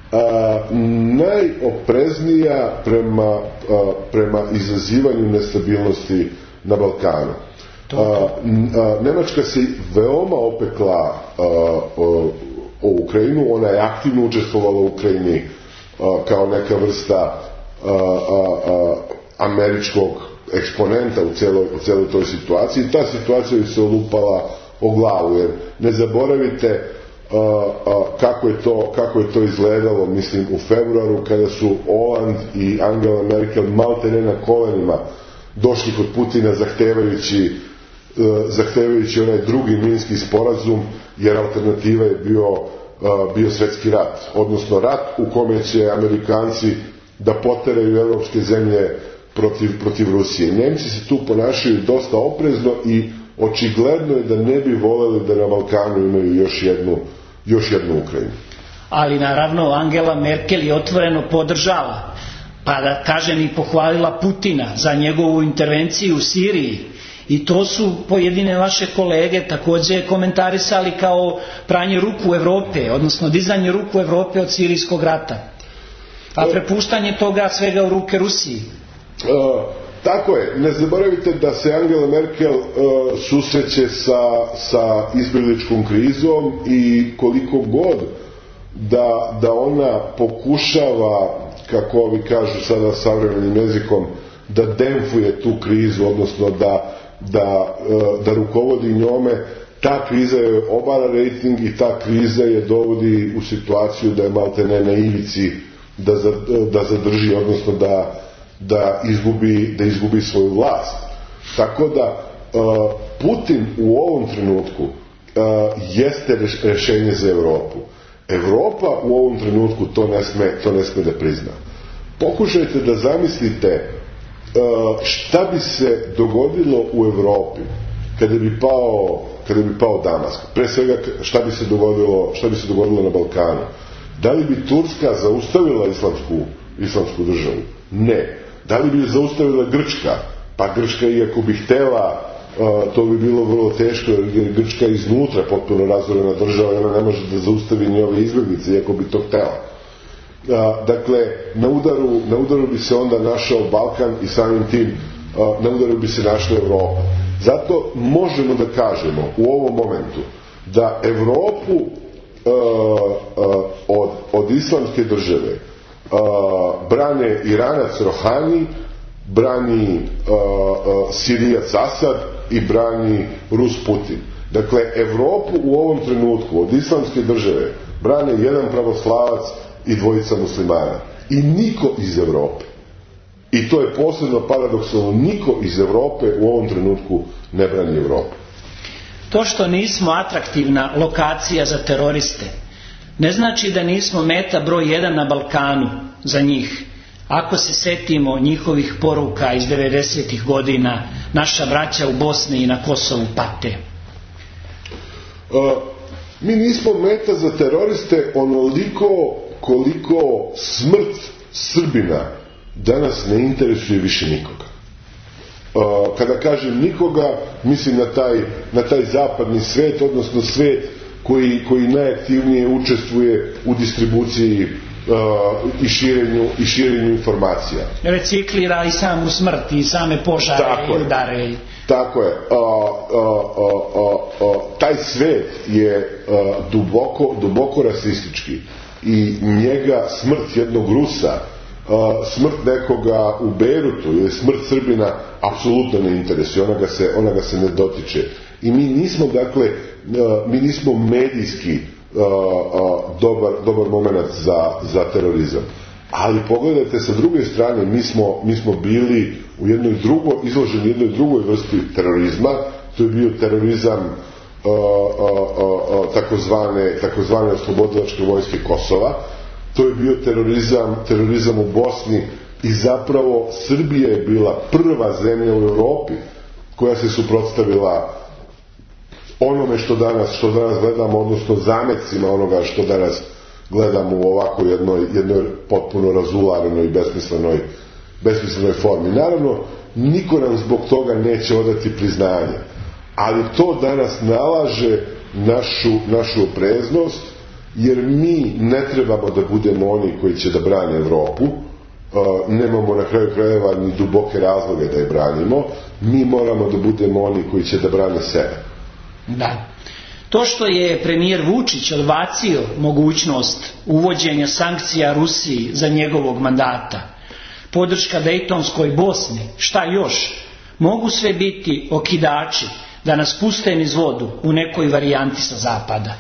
najopreznija prema izazivanju nestabilnosti na Balkanu. Nemačka se veoma opekla o Ukrajinu, ona je aktivno učestvovala u Ukrajini kao neka vrsta američkog eksponenta u cijeloj toj situaciji. Ta situacija je se olupala o glavu, jer ne zaboravite kako je to izgledalo, mislim, u februaru, kada su Holand i Angela Merkel maltene na kolenima došli kod Putina zahtevajući onaj drugi Minski sporazum, jer alternativa je bio svjetski rat, odnosno rat u kome će Amerikanci da poteraju evropske zemlje protiv Rusije. Njemci se tu ponašaju dosta oprezno i očigledno je da ne bi voljeli da na Balkanu imaju još jednu Ukrajinu. Ali naravno Angela Merkel je otvoreno podržala, pa da kažem i pohvalila Putina za njegovu intervenciju u Siriji. I to su pojedine vaše kolege također komentarisali kao pranje ruku Evrope, odnosno dizanje ruku Evrope od sirijskog rata. A prepuštanje toga svega u ruke Rusiji. Tako je. Ne zaboravite da se Angela Merkel susreće sa izbjegličkom krizom i koliko god da ona pokušava, kako ovi kažu sada savremenim jezikom, da demfuje tu krizu, odnosno da rukovodi njome, ta kriza je obara rejting i ta kriza je dovodi u situaciju da je maltene na ivici da zadrži, odnosno da izgubi svoju vlast. Tako da Putin u ovom trenutku jeste rješenje za Europu. Europa u ovom trenutku to ne sme da prizna. Pokušajte da zamislite šta bi se dogodilo u Europi kada bi pao Damask. Pre svega šta bi se dogodilo na Balkanu. Da li bi Turska zaustavila islamsku državu? Ne. Da li bi je zaustavila Grčka? Pa Grčka, iako bi htela, to bi bilo vrlo teško, jer Grčka je iznutra potpuno razorena država i ona ne može da zaustavi ni ove izbjeglice, iako bi to htela. Dakle, na udaru bi se onda našao Balkan i samim tim na udaru bi se našla Evropa. Zato možemo da kažemo u ovom momentu da Evropu od islamske države brane Iranac Rohani, brani Sirijac Asad i brani Rus Putin. Dakle, Evropu u ovom trenutku od islamske države brane jedan pravoslavac i dvojica muslimana. I niko iz Evrope. I to je posebno paradoksalno, niko iz Evrope u ovom trenutku ne brani Evropu. To što nismo atraktivna lokacija za teroriste ne znači da nismo meta broj 1 na Balkanu za njih. Ako se setimo njihovih poruka iz 90. godina, naša braća u Bosni i na Kosovu pate. Mi nismo meta za teroriste onoliko koliko smrt Srbina danas ne interesuje više nikoga. Kada kažem nikoga, mislim na taj zapadni svet, odnosno svet koji najaktivnije učestvuje u distribuciji i širenju informacija. Reciklira i samu smrt i same požare i udare. Tako je. Taj svet je duboko rasistički i njega smrt jednog Rusa, smrt nekoga u Bejrutu ili smrt Srbina apsolutno ne interesuje, ona ga se ne dotiče. I mi nismo medijski dobar moment za terorizam. Ali pogledajte, sa druge strane, mi smo bili izloženi jednoj drugoj vrsti terorizma. To je bio terorizam takozvane oslobodilačke vojske Kosova, to je bio terorizam u Bosni i zapravo Srbija je bila prva zemlja u Europi koja se suprotstavila onome što danas gledamo, odnosno zamecima onoga što danas gledamo u ovako jednoj potpuno razularenoj i besmislenoj formi. Naravno, niko nam zbog toga neće odati priznanje, ali to danas nalaže našu opreznost, jer mi ne trebamo da budemo oni koji će da brane Evropu, nemamo na kraju krajeva ni duboke razloge da je branimo, mi moramo da budemo oni koji će da brane sebe. Da. To što je premijer Vučić odbacio mogućnost uvođenja sankcija Rusiji za njegovog mandata, podrška Dejtonskoj Bosni, šta još, mogu sve biti okidači da nas puste niz vodu u nekoj varijanti sa zapada.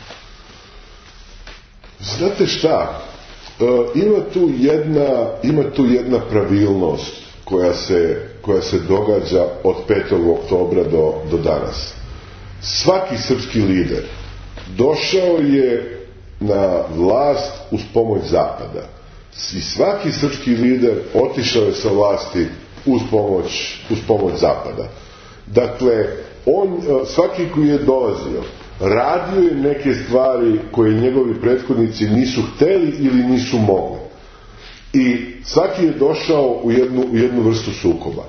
Znate šta, ima tu jedna pravilnost koja se događa od 5. oktobra do danas. Svaki srpski lider došao je na vlast uz pomoć Zapada i svaki srpski lider otišao je sa vlasti uz pomoć Zapada. Dakle, svaki koji je dolazio radio je neke stvari koje njegovi prethodnici nisu hteli ili nisu mogli. I svaki je došao u jednu vrstu sukoba.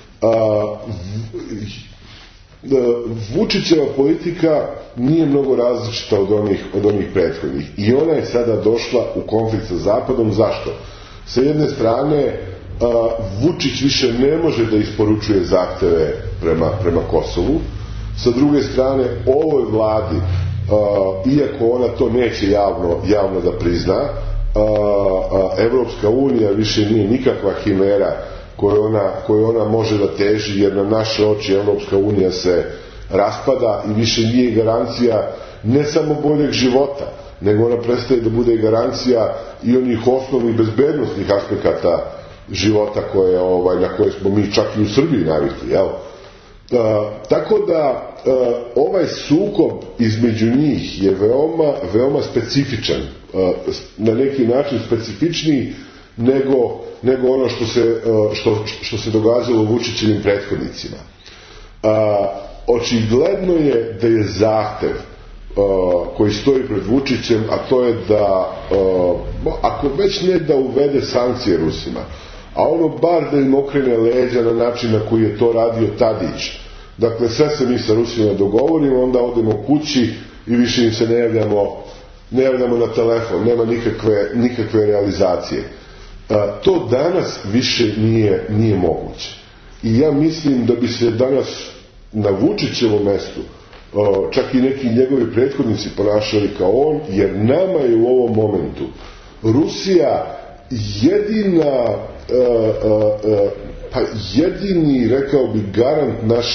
Vučićeva politika nije mnogo različita od onih prethodnih i ona je sada došla u konflikt sa Zapadom. Zašto? Sa jedne strane, Vučić više ne može da isporučuje zahteve prema Kosovu. Sa druge strane, ovoj vladi, iako ona to neće javno da prizna, Evropska unija više nije nikakva himera koju ona može da teži, jer na naše oči Evropska unija se raspada i više nije garancija ne samo boljeg života, nego ona prestaje da bude garancija i onih osnovnih bezbednosnih aspekata života na koje smo mi čak i u Srbiji navikli, jel? Tako da ovaj sukob između njih je veoma specifičan, na neki način specifičniji nego ono što se događalo Vučićevim prethodnicima. Očigledno je da je zahtev koji stoji pred Vučićem, a to je da, ako već ne da uvede sankcije Rusima, a ono bar da im okrene leđa na način na koji je to radio Tadić. Dakle, sve se mi sa Rusima dogovorimo, onda odemo kući i više im se ne javljamo na telefon, nema nikakve realizacije. To danas više nije moguće. I ja mislim da bi se danas na Vučićevom mestu čak i neki njegovi prethodnici ponašali kao on, jer nama je u ovom momentu Rusija jedini, rekao bi, garant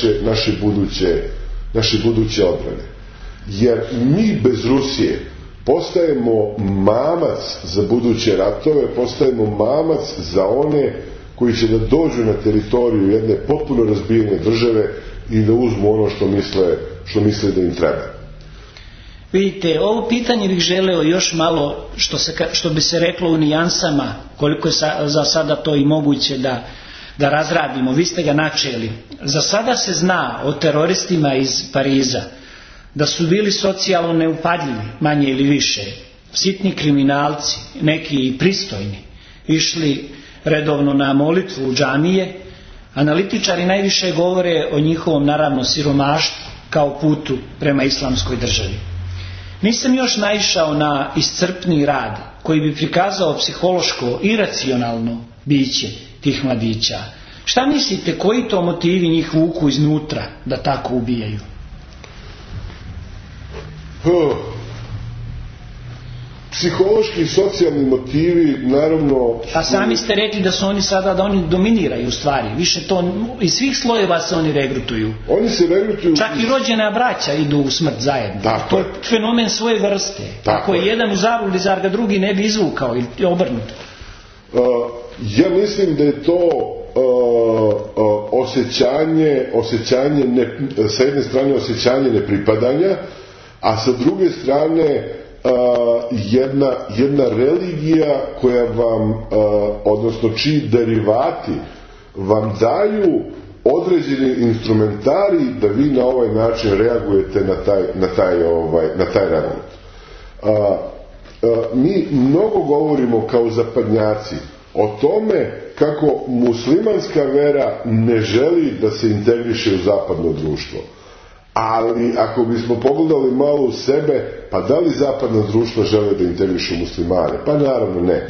naše buduće odbrane. Jer mi bez Rusije postajemo mamac za buduće ratove, postajemo mamac za one koji će da dođu na teritoriju jedne potpuno razbijene države i da uzmu ono što misle da im treba. Vidite, ovo pitanje bih želeo još malo, što bi se reklo u nijansama, koliko je za sada to i moguće da razradimo. Vi ste ga načeli. Za sada se zna o teroristima iz Pariza da su bili socijalno neupadljivi, manje ili više, sitni kriminalci, neki i pristojni, išli redovno na molitvu u džamije. Analitičari najviše govore o njihovom, naravno, siromaštvu kao putu prema islamskoj državi. Nisam još naišao na iscrpni rad koji bi prikazao psihološko i racionalno biće tih mladića. Šta mislite, koji to motivi njih vuku iznutra da tako ubijaju? Psihološki i socijalni motivi, naravno... A sami ste rekli da su oni sada, da oni dominiraju u stvari. Više to, iz svih slojeva se oni regrutuju. Oni se regrutuju... Čak i rođena braća idu u smrt zajedno. To je fenomen svoje vrste. Ako je jedan u zabludi, zar ga drugi ne bi izvukao ili obrnuto? Ja mislim da je to osjećanje, sa jedne strane osjećanje nepripadanja, a sa druge strane jedna religija koja vam, odnosno čiji derivati vam daju određeni instrumentari da vi na ovaj način reagujete na taj revolt. Mi mnogo govorimo kao zapadnjaci o tome kako muslimanska vera ne želi da se integriše u zapadno društvo. Ali ako bismo pogledali malo u sebe, pa da li zapadno društvo žele da integrišu muslimane? Pa naravno ne.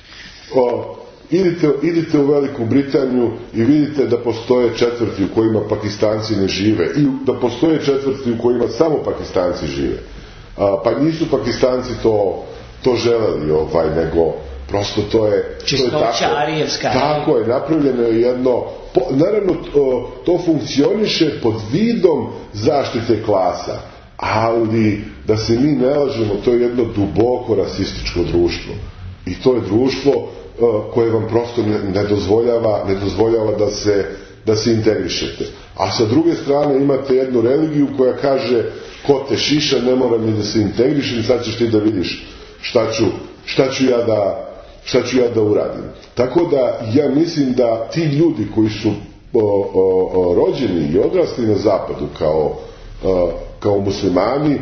Idite u Veliku Britaniju i vidite da postoje četvrti u kojima Pakistanci ne žive i da postoje četvrti u kojima samo Pakistanci žive. Pa nisu Pakistanci to želeli, nego prosto to je čistoća arijevska. Tako je, napravljeno je jedno, naravno to funkcioniše pod vidom zaštite klasa, ali da se mi ne lažemo, to je jedno duboko rasističko društvo i to je društvo koje vam prosto ne dozvoljava da se integrišete. A sa druge strane imate jednu religiju koja kaže ko te šiša ne mora ni da se integrišem, sad ćeš ti da vidiš šta ću ja da uradim. Tako da ja mislim da ti ljudi koji su rođeni i odrasli na zapadu kao muslimani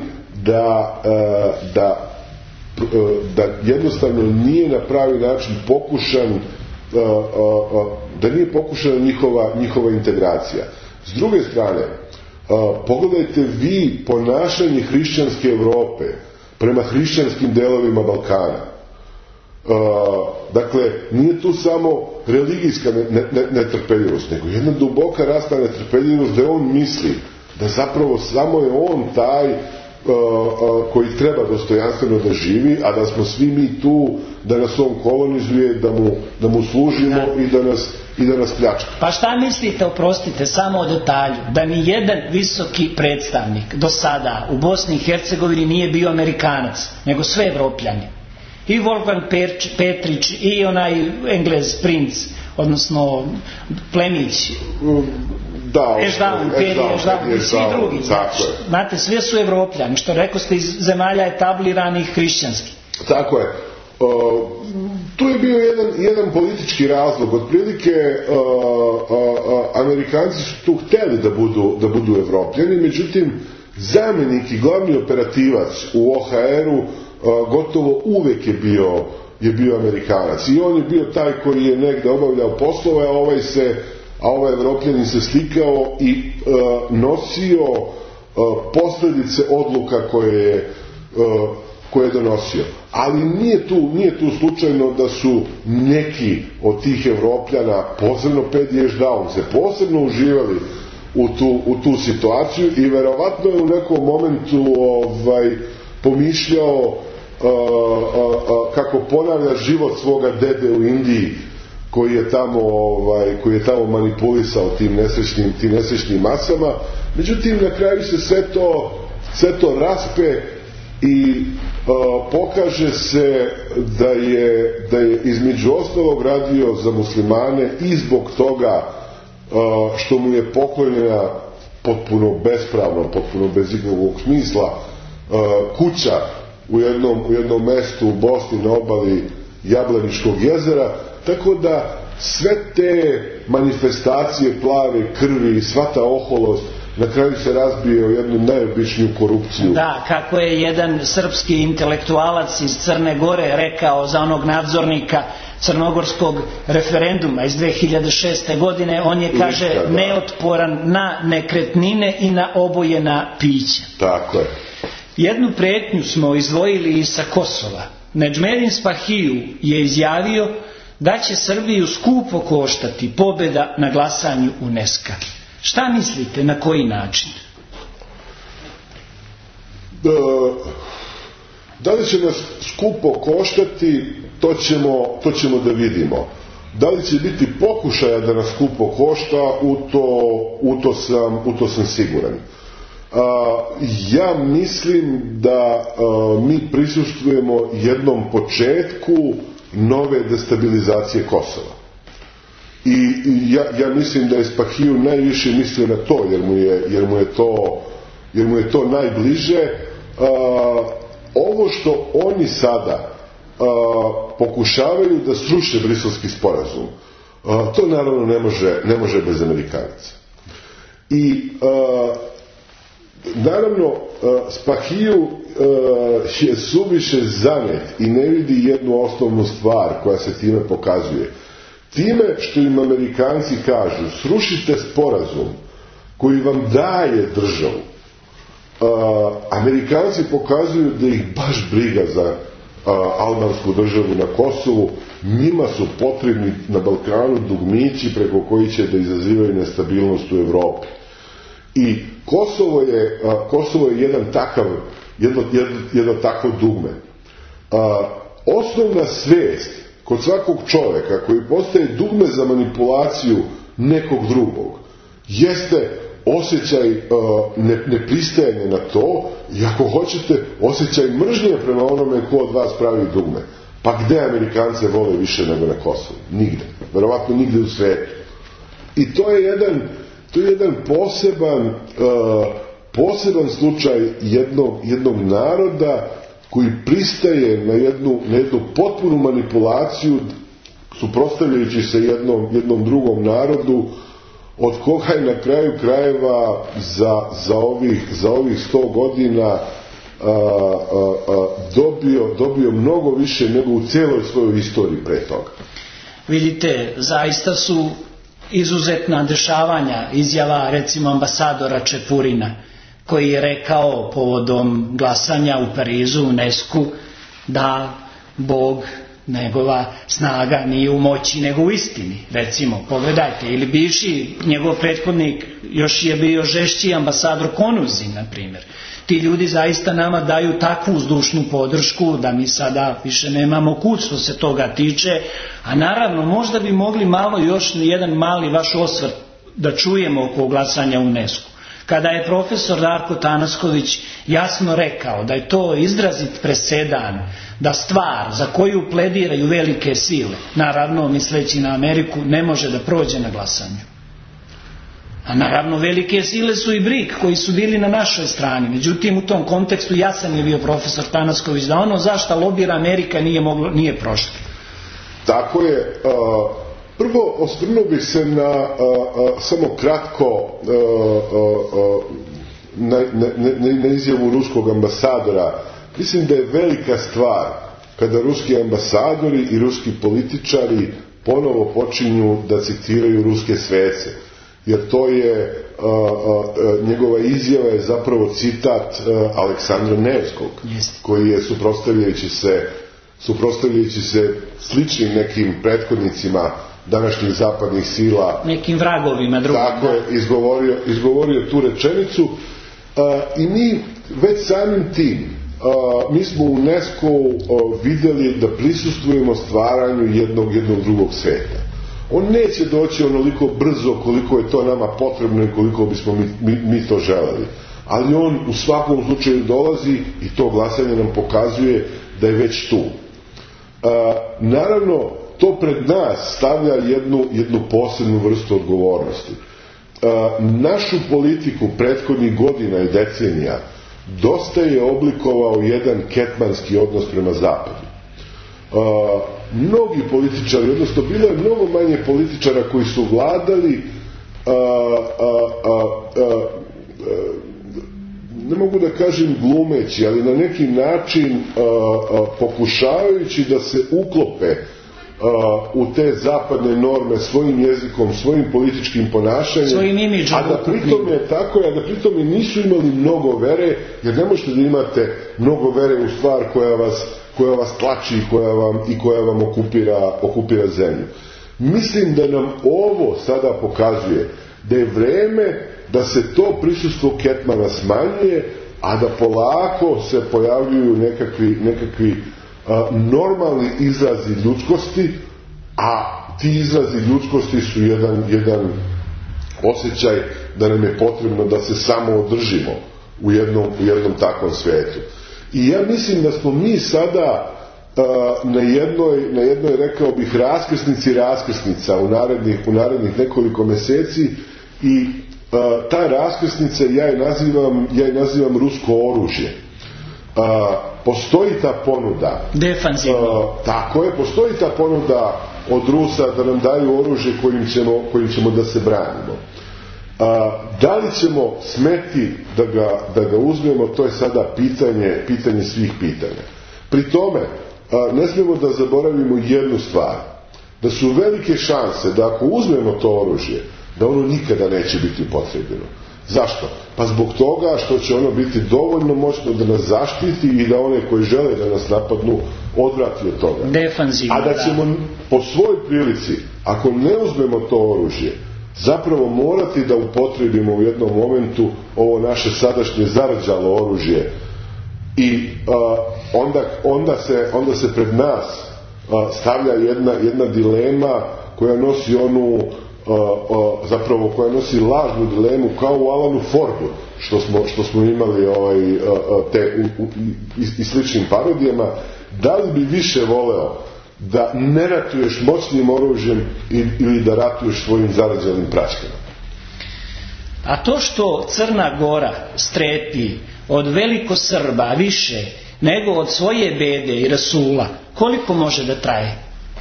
da jednostavno nije na pravi način pokušana njihova integracija. S druge strane, pogledajte vi ponašanje hrišćanske Evrope prema hrišćanskim delovima Balkana. Dakle, nije tu samo religijska netrpeljivost, nego jedna duboka rasna netrpeljivost da on misli da zapravo samo je on taj koji treba dostojanstveno da živi, a da smo svi mi tu da nas on kolonizuje, da mu služimo i da nas pljačka. Pa šta mislite, oprostite, samo o detalju, da ni jedan visoki predstavnik do sada u Bosni i Hercegovini nije bio Amerikanac, nego sve Evropljani. I Wolfgang Petrić, i onaj Englez princ, odnosno plemić, Eždaun, i svi drugi. Znate, sve su Evropljani, što rekao ste, iz zemalja etabliranih hrišćanskih. Tako je. Tu je bio jedan politički razlog. Otprilike Amerikanci su tu hteli da budu Evropljani, međutim zamjenik i glavni operativac u OHR-u gotovo uvek je bio Amerikanac i on je bio taj koji je negde obavljao poslove, a ovaj Evropljanin se slikao i nosio posljedice odluka koje je donosio. Ali nije tu slučajno da su neki od tih Evropljana, posebno Pedi Eždaun, se posebno uživali u tu situaciju i verovatno je u nekom momentu pomišljao kako ponavlja život svoga dede u Indiji koji je tamo manipulisao tim nesrećnim masama. Međutim, na kraju se sve to raspe i pokaže se da je između ostalog radio za muslimane i zbog toga što mu je poklonjena potpuno bespravno, potpuno bez ikakvog smisla kuća u jednom mestu u Bosni na obali Jablaničkog jezera, tako da sve te manifestacije plave krvi i sva ta oholost na kraju se razbije u jednu najobičniju korupciju. Da, kako je jedan srpski intelektualac iz Crne Gore rekao za onog nadzornika crnogorskog referenduma iz 2006. godine, on je, kaže, neotporan na nekretnine i na obojena pića. Tako je. Jednu pretnju smo izdvojili i sa Kosova. Nedžmedin Spahiju je izjavio da će Srbiju skupo koštati pobjeda na glasanju UNESCO. Šta mislite, na koji način? Da li će nas skupo koštati, to ćemo da vidimo. Da li će biti pokušaja da nas skupo košta, u to sam siguran. Ja mislim da mi prisustvujemo jednom početku nove destabilizacije Kosova. I ja mislim da je Spahiju najviše mislio na to, jer mu je to najbliže. ovo što oni sada pokušavaju da sruše Briselski sporazum, to naravno ne može bez Amerikanaca. I naravno Spahiju je suviše zanet i ne vidi jednu osnovnu stvar koja se time pokazuje. Time što im Amerikanci kažu srušite sporazum koji vam daje državu, Amerikanci pokazuju da ih baš briga za albansku državu na Kosovu. Njima su potrebni na Balkanu dugmići preko koji će da izazivaju nestabilnost u Evropi. I Kosovo je jedno takvo dugme. Osnovna svest kod svakog čovjeka koji postaje dugme za manipulaciju nekog drugog jeste osjećaj nepristajanja na to i ako hoćete osjećaj mržnje prema onome ko od vas pravi dugme. Pa gde Amerikance vole više nego na Kosovu? Nigde. Verovatno nigde u svetu. I to je jedan poseban slučaj jednog naroda koji pristaje na jednu potpunu manipulaciju suprotstavljajući se jednom drugom narodu od koga je na kraju krajeva za ovih 100 godina dobio mnogo više nego u cijeloj svojoj istoriji pre toga. Vidite, zaista su izuzetna dešavanja, izjava recimo ambasadora Čepurina koji je rekao povodom glasanja u Parizu, u UNESCO, da Bog, njegova snaga nije u moći nego u istini. Recimo, pogledajte, ili bivši njegov prethodnik još je bio žešći ambasador Konuzin, na primjer. Ti ljudi zaista nama daju takvu uzdušnu podršku da mi sada više nemamo kud što se toga tiče, a naravno možda bi mogli malo još jedan mali vaš osvrt da čujemo oko glasanja u UNESCO. Kada je profesor Darko Tanasković jasno rekao da je to izrazit presedan, da stvar za koju plediraju velike sile, naravno misleći na Ameriku, ne može da prođe na glasanju. A naravno velike sile su i BRIC koji su bili na našoj strani. Međutim, u tom kontekstu jasan je bio profesor Tanasković da ono zašto lobira Amerika nije prošlo. Tako je. Prvo osvrnuo bih se na samo kratko na izjavu ruskog ambasadora. Mislim da je velika stvar kada ruski ambasadori i ruski političari ponovo počinju da citiraju ruske svece. Jer to je, njegova izjava je zapravo citat Aleksandra Nevskog, koji je suprotstavljajući se sličnim nekim prethodnicima današnjih zapadnih sila, nekim vragovima drugim. Tako je, izgovorio tu rečenicu. I mi već samim tim, mi smo u UNESCO vidjeli da prisustvujemo stvaranju jednog drugog sveta. On neće doći onoliko brzo koliko je to nama potrebno i koliko bismo mi to želeli. Ali on u svakom slučaju dolazi i to glasanje nam pokazuje da je već tu. Naravno, to pred nas stavlja jednu posebnu vrstu odgovornosti. Našu politiku prethodnih godina i decenija dosta je oblikovao jedan ketmanski odnos prema zapadu. Mnogi političari, odnosno bilo je mnogo manje političara koji su vladali, ne mogu da kažem glumeći, ali na neki način pokušavajući da se uklope u te zapadne norme svojim jezikom, svojim političkim ponašanjem, svojim imidžom, a da pritom nisu imali mnogo vere, jer ne možete da imate mnogo vere u stvar koja vas tlači i koja vam okupira zemlju. Mislim da nam ovo sada pokazuje da je vreme da se to prisustvo ketmana smanjuje, a da polako se pojavljuju nekakvi normalni izrazi ljudskosti, a ti izrazi ljudskosti su jedan osjećaj da nam je potrebno da se samo održimo u jednom takvom svetu. I ja mislim da smo mi sada na jednoj, rekao bih, raskrsnica u narednih nekoliko mjeseci i ta raskrsnica ja je nazivam rusko oružje. postoji ta ponuda. Defanzivno. Tako je, postoji ta ponuda od Rusa da nam daju oružje kojim ćemo da se branimo. Da li ćemo smeti da ga uzmemo, to je sada pitanje svih pitanja. Pri tome, ne smijemo da zaboravimo jednu stvar, da su velike šanse da ako uzmemo to oružje, da ono nikada neće biti upotrebljeno. Zašto? Pa zbog toga što će ono biti dovoljno moćno da nas zaštiti i da one koji žele da nas napadnu odvrati od toga. Defanzivno, a da ćemo po svojoj prilici, ako ne uzmemo to oružje, zapravo morati da upotrebimo u jednom momentu ovo naše sadašnje zarđalo oružje i onda se pred nas stavlja jedna dilema koja nosi koja nosi lažnu dilemu kao u Alanu Fordu što smo imali i sličnim parodijama. Da li bi više voleo da ne ratuješ moćnim oružjem ili da ratuješ svojim zarađenim praškama? A to što Crna Gora strepi od velikosrba više nego od svoje bede i rasula, koliko može da traje?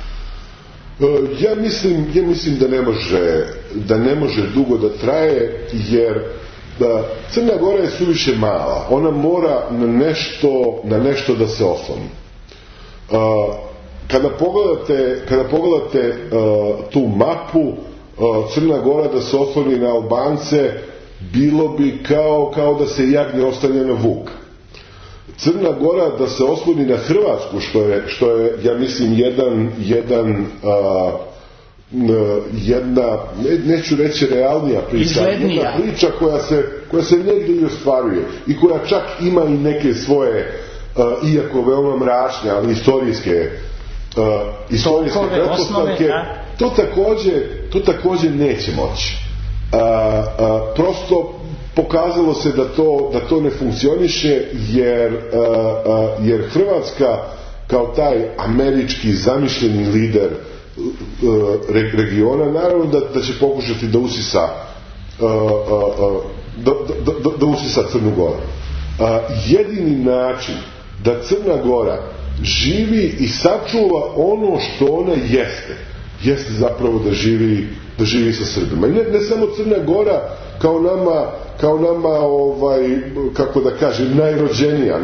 Ja mislim da ne može dugo da traje, jer Crna Gora je suviše mala. Ona mora na nešto da se osloni. Kada pogledate tu mapu, Crna Gora da se osloni na Albance, bilo bi kao da se jagnje ostavlja na vuk. Crna Gora da se osloni na Hrvatsku, što je ja mislim jedna, neću reći realnija priča, jedna priča koja se negdje i ostvaruje i koja čak ima i neke svoje, iako veoma mračne, ali istorijske pretpostavke, to također neće moći. Prosto pokazalo se da to ne funkcioniše, jer Hrvatska kao taj američki zamišljeni lider regiona naravno da će pokušati da usisa Crnu Goru. Jedini način da Crna Gora živi i sačuva ono što ona jeste zapravo da živi sa Srbima. I ne samo Crna Gora kao nama kako da kažem, najrođenija,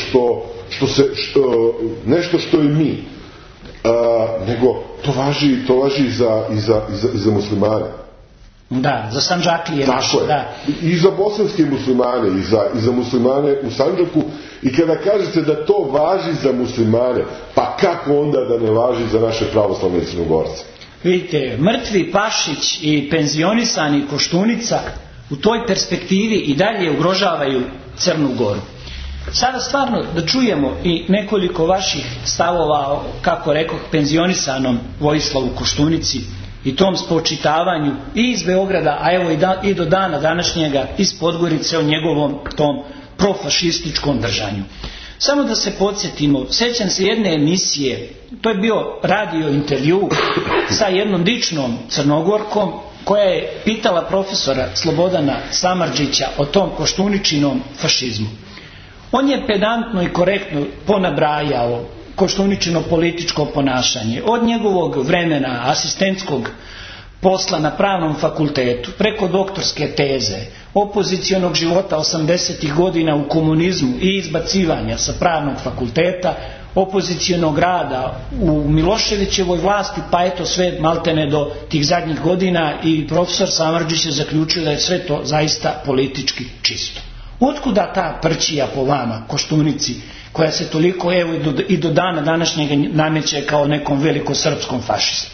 nešto što je mi, nego to važi i za muslimane. Da, za Sandžaklije naše, da. I za bosanske muslimane, i za muslimane u Sandžaku. I kada kažete da to važi za muslimane, pa kako onda da ne važi za naše pravoslavne Crnogorce? Vidite, mrtvi Pašić i penzionisani Koštunica u toj perspektivi i dalje ugrožavaju Crnu Goru. Sada stvarno da čujemo i nekoliko vaših stavova, kako rekoh, penzionisanom Vojislavu Koštunici i tom spočitavanju i iz Beograda, a evo i do dana današnjega iz Podgorice o njegovom tom profašističkom držanju. Samo da se podsjetimo, sjećam se jedne emisije, to je bio radio intervju sa jednom dičnom Crnogorkom koja je pitala profesora Slobodana Samardžića o tom Koštuničinom fašizmu. On je pedantno i korektno ponabrajao Koštuničino političko ponašanje od njegovog vremena asistentskog posla na pravnom fakultetu, preko doktorske teze, opozicionog života 80. godina u komunizmu i izbacivanja sa pravnog fakulteta, opozicionog rada u Miloševićevoj vlasti, pa eto sve maltene do tih zadnjih godina, i profesor Samardžić je zaključio da je sve to zaista politički čisto. Otkuda ta prćija po vama, Koštunici, koja se toliko evo i do dana današnjega nameće kao nekom velikosrpskom fašistu?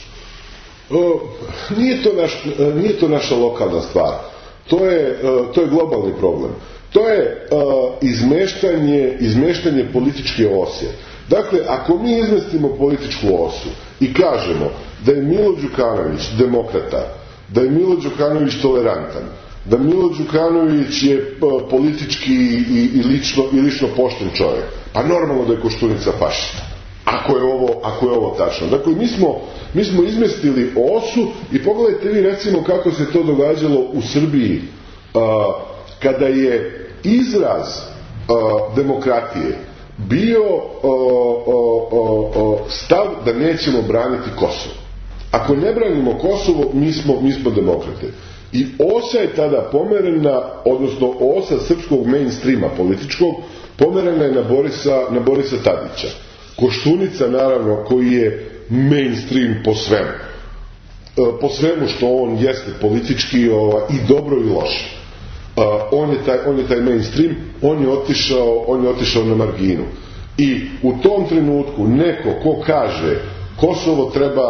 Nije to naša lokalna stvar. To je globalni problem. To je izmeštanje političke osje. Dakle, ako mi izmestimo političku osu i kažemo da je Milo Đukanović demokrata, da je Milo Đukanović tolerantan, da Milo Đukanović je politički i lično pošten čovjek, pa normalno da je Koštunica fašista. Ako je ovo tačno. Dakle, mi smo izmestili osu i pogledajte vi recimo kako se to događalo u Srbiji kada je izraz demokratije bio stav da nećemo braniti Kosovo. Ako ne branimo Kosovo, mi smo demokrate. I osa je tada pomerena, odnosno osa srpskog mainstreama političkog, pomerena je na Borisa Tadića. Koštunica, naravno, koji je mainstream po svemu. Po svemu što on jeste politički i dobro i loše. On je taj mainstream, on je otišao na marginu. I u tom trenutku neko ko kaže Kosovo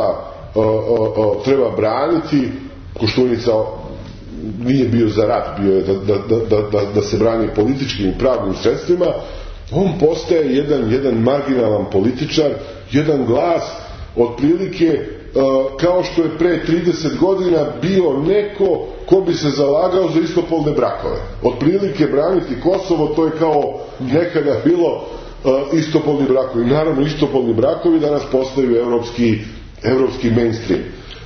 treba braniti, Koštunica nije bio za rat, bio je da se brani političkim i pravnim sredstvima, on postaje jedan marginalan političar, jedan glas otprilike kao što je pre 30 godina bio neko ko bi se zalagao za istopolne brakove. Otprilike braniti Kosovo, to je kao nekada bilo istopolni brakovi. Naravno, istopolni brakovi danas postaju evropski mainstream.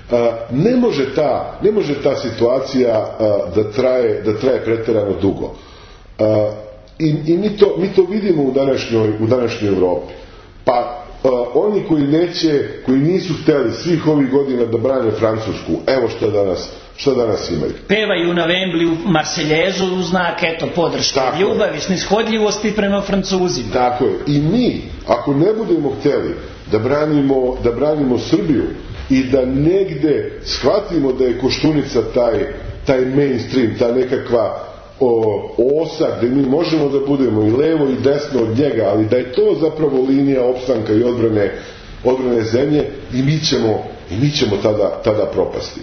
Ne može ta situacija da traje pretjerano dugo. I mi to vidimo u današnjoj Evropi. Pa oni koji nisu htjeli svih ovih godina da brane Francusku, evo šta danas imaju. Pevaju na Vembli u Marseljezu u znak podrške, ljubavi, snishodljivosti prema Francuzima. Tako je. I mi, ako ne budemo htjeli da branimo Srbiju i da negde shvatimo da je Koštunica taj mainstream, ta nekakva osa gdje mi možemo da budemo i levo i desno od njega, ali da je to zapravo linija opstanka i odbrane zemlje, i mi ćemo tada propasti.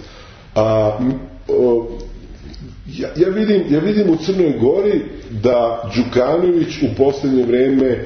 Ja vidim u Crnoj Gori da Đukanović u posljednje vrijeme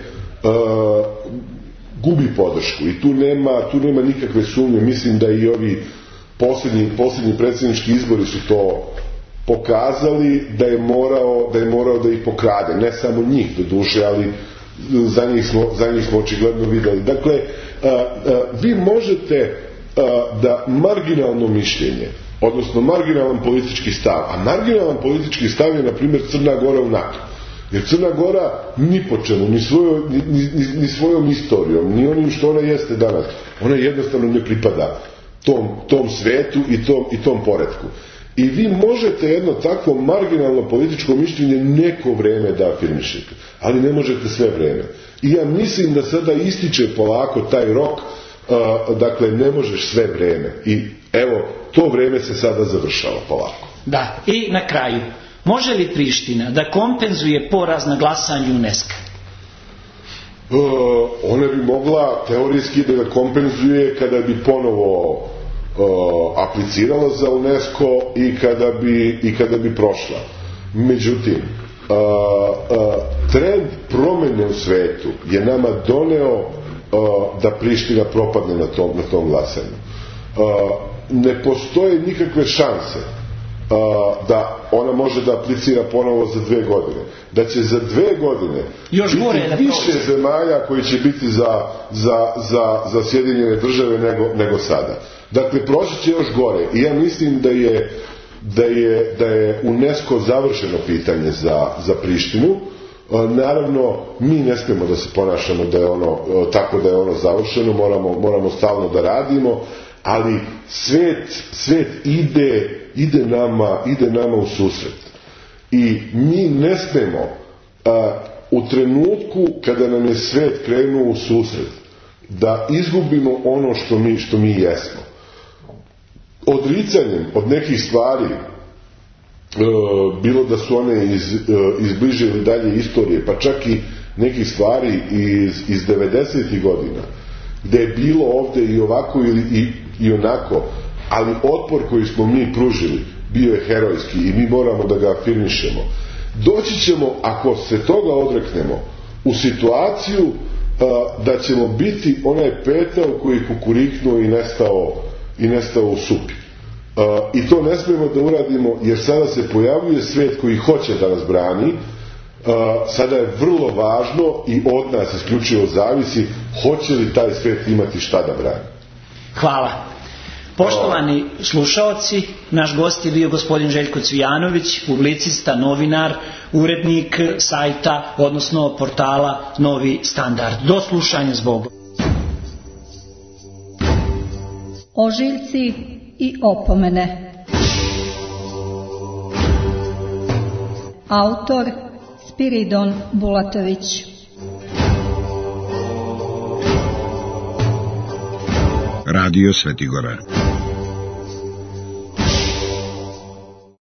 gubi podršku i tu nema nikakve sumnje. Mislim da i ovi posljednji predsjednički izbori su to pokazali, da je morao da ih pokrade, ne samo njih do duše, ali za njih smo očigledno vidjeli. Dakle, vi možete da marginalno mišljenje, odnosno marginalan politički stav, a marginalan politički stav je na primjer Crna Gora u NATO, jer Crna Gora ni po čemu, ni svojom istorijom, ni onim što ona jeste danas, ona jednostavno ne pripada tom svetu i tom poretku. I vi možete jedno takvo marginalno političko mišljenje neko vrijeme da afirmišete, ali ne možete sve vrijeme. I ja mislim da sada ističe polako taj rok, dakle ne možeš sve vrijeme. I evo, to vrijeme se sada završava polako. Da, i na kraju, može li Priština da kompenzuje poraz na glasanju UNESCO? Ona bi mogla teorijski da ga kompenzuje kada bi ponovo aplicirala za UNESCO i kada bi prošla. Međutim, trend promjene u svetu je nama doneo da Priština propadne na tom glasanju. Ne postoje nikakve šanse da ona može da aplicira ponovo za 2 godine. Da će za 2 godine biti više zemalja koji će biti za Sjedinjene Države nego sada. Dakle, proći će još gore. I ja mislim da je UNESCO završeno pitanje za Prištinu. Naravno, mi ne smijemo da se ponašamo da je ono tako da je ono završeno, moramo stalno da radimo, ali svet ide nama u susret. I mi ne smijemo u trenutku kada nam je svet krenuo u susret da izgubimo ono što mi jesmo. Odricanjem od nekih stvari, bilo da su one iz bliže ili dalje istorije, pa čak i nekih stvari iz 90. godina, gdje je bilo ovdje i ovako i onako, ali otpor koji smo mi pružili bio je herojski i mi moramo da ga afirmišemo. Doći ćemo, ako se toga odreknemo, u situaciju da ćemo biti onaj petao koji kukuriknuo i nestao u supi. I to ne smijemo da uradimo, jer sada se pojavljuje svijet koji hoće da nas brani. Sada je vrlo važno i od nas isključivo zavisi hoće li taj svijet imati šta da brani. Hvala. Poštovani slušaoci, naš gost je bio gospodin Željko Cvijanović, publicista, novinar, urednik sajta, odnosno portala Novi standard. Do slušanja, zbogom. Ožiljci i opomene. Autor Spiridon Bulatović. Radio Svetigora.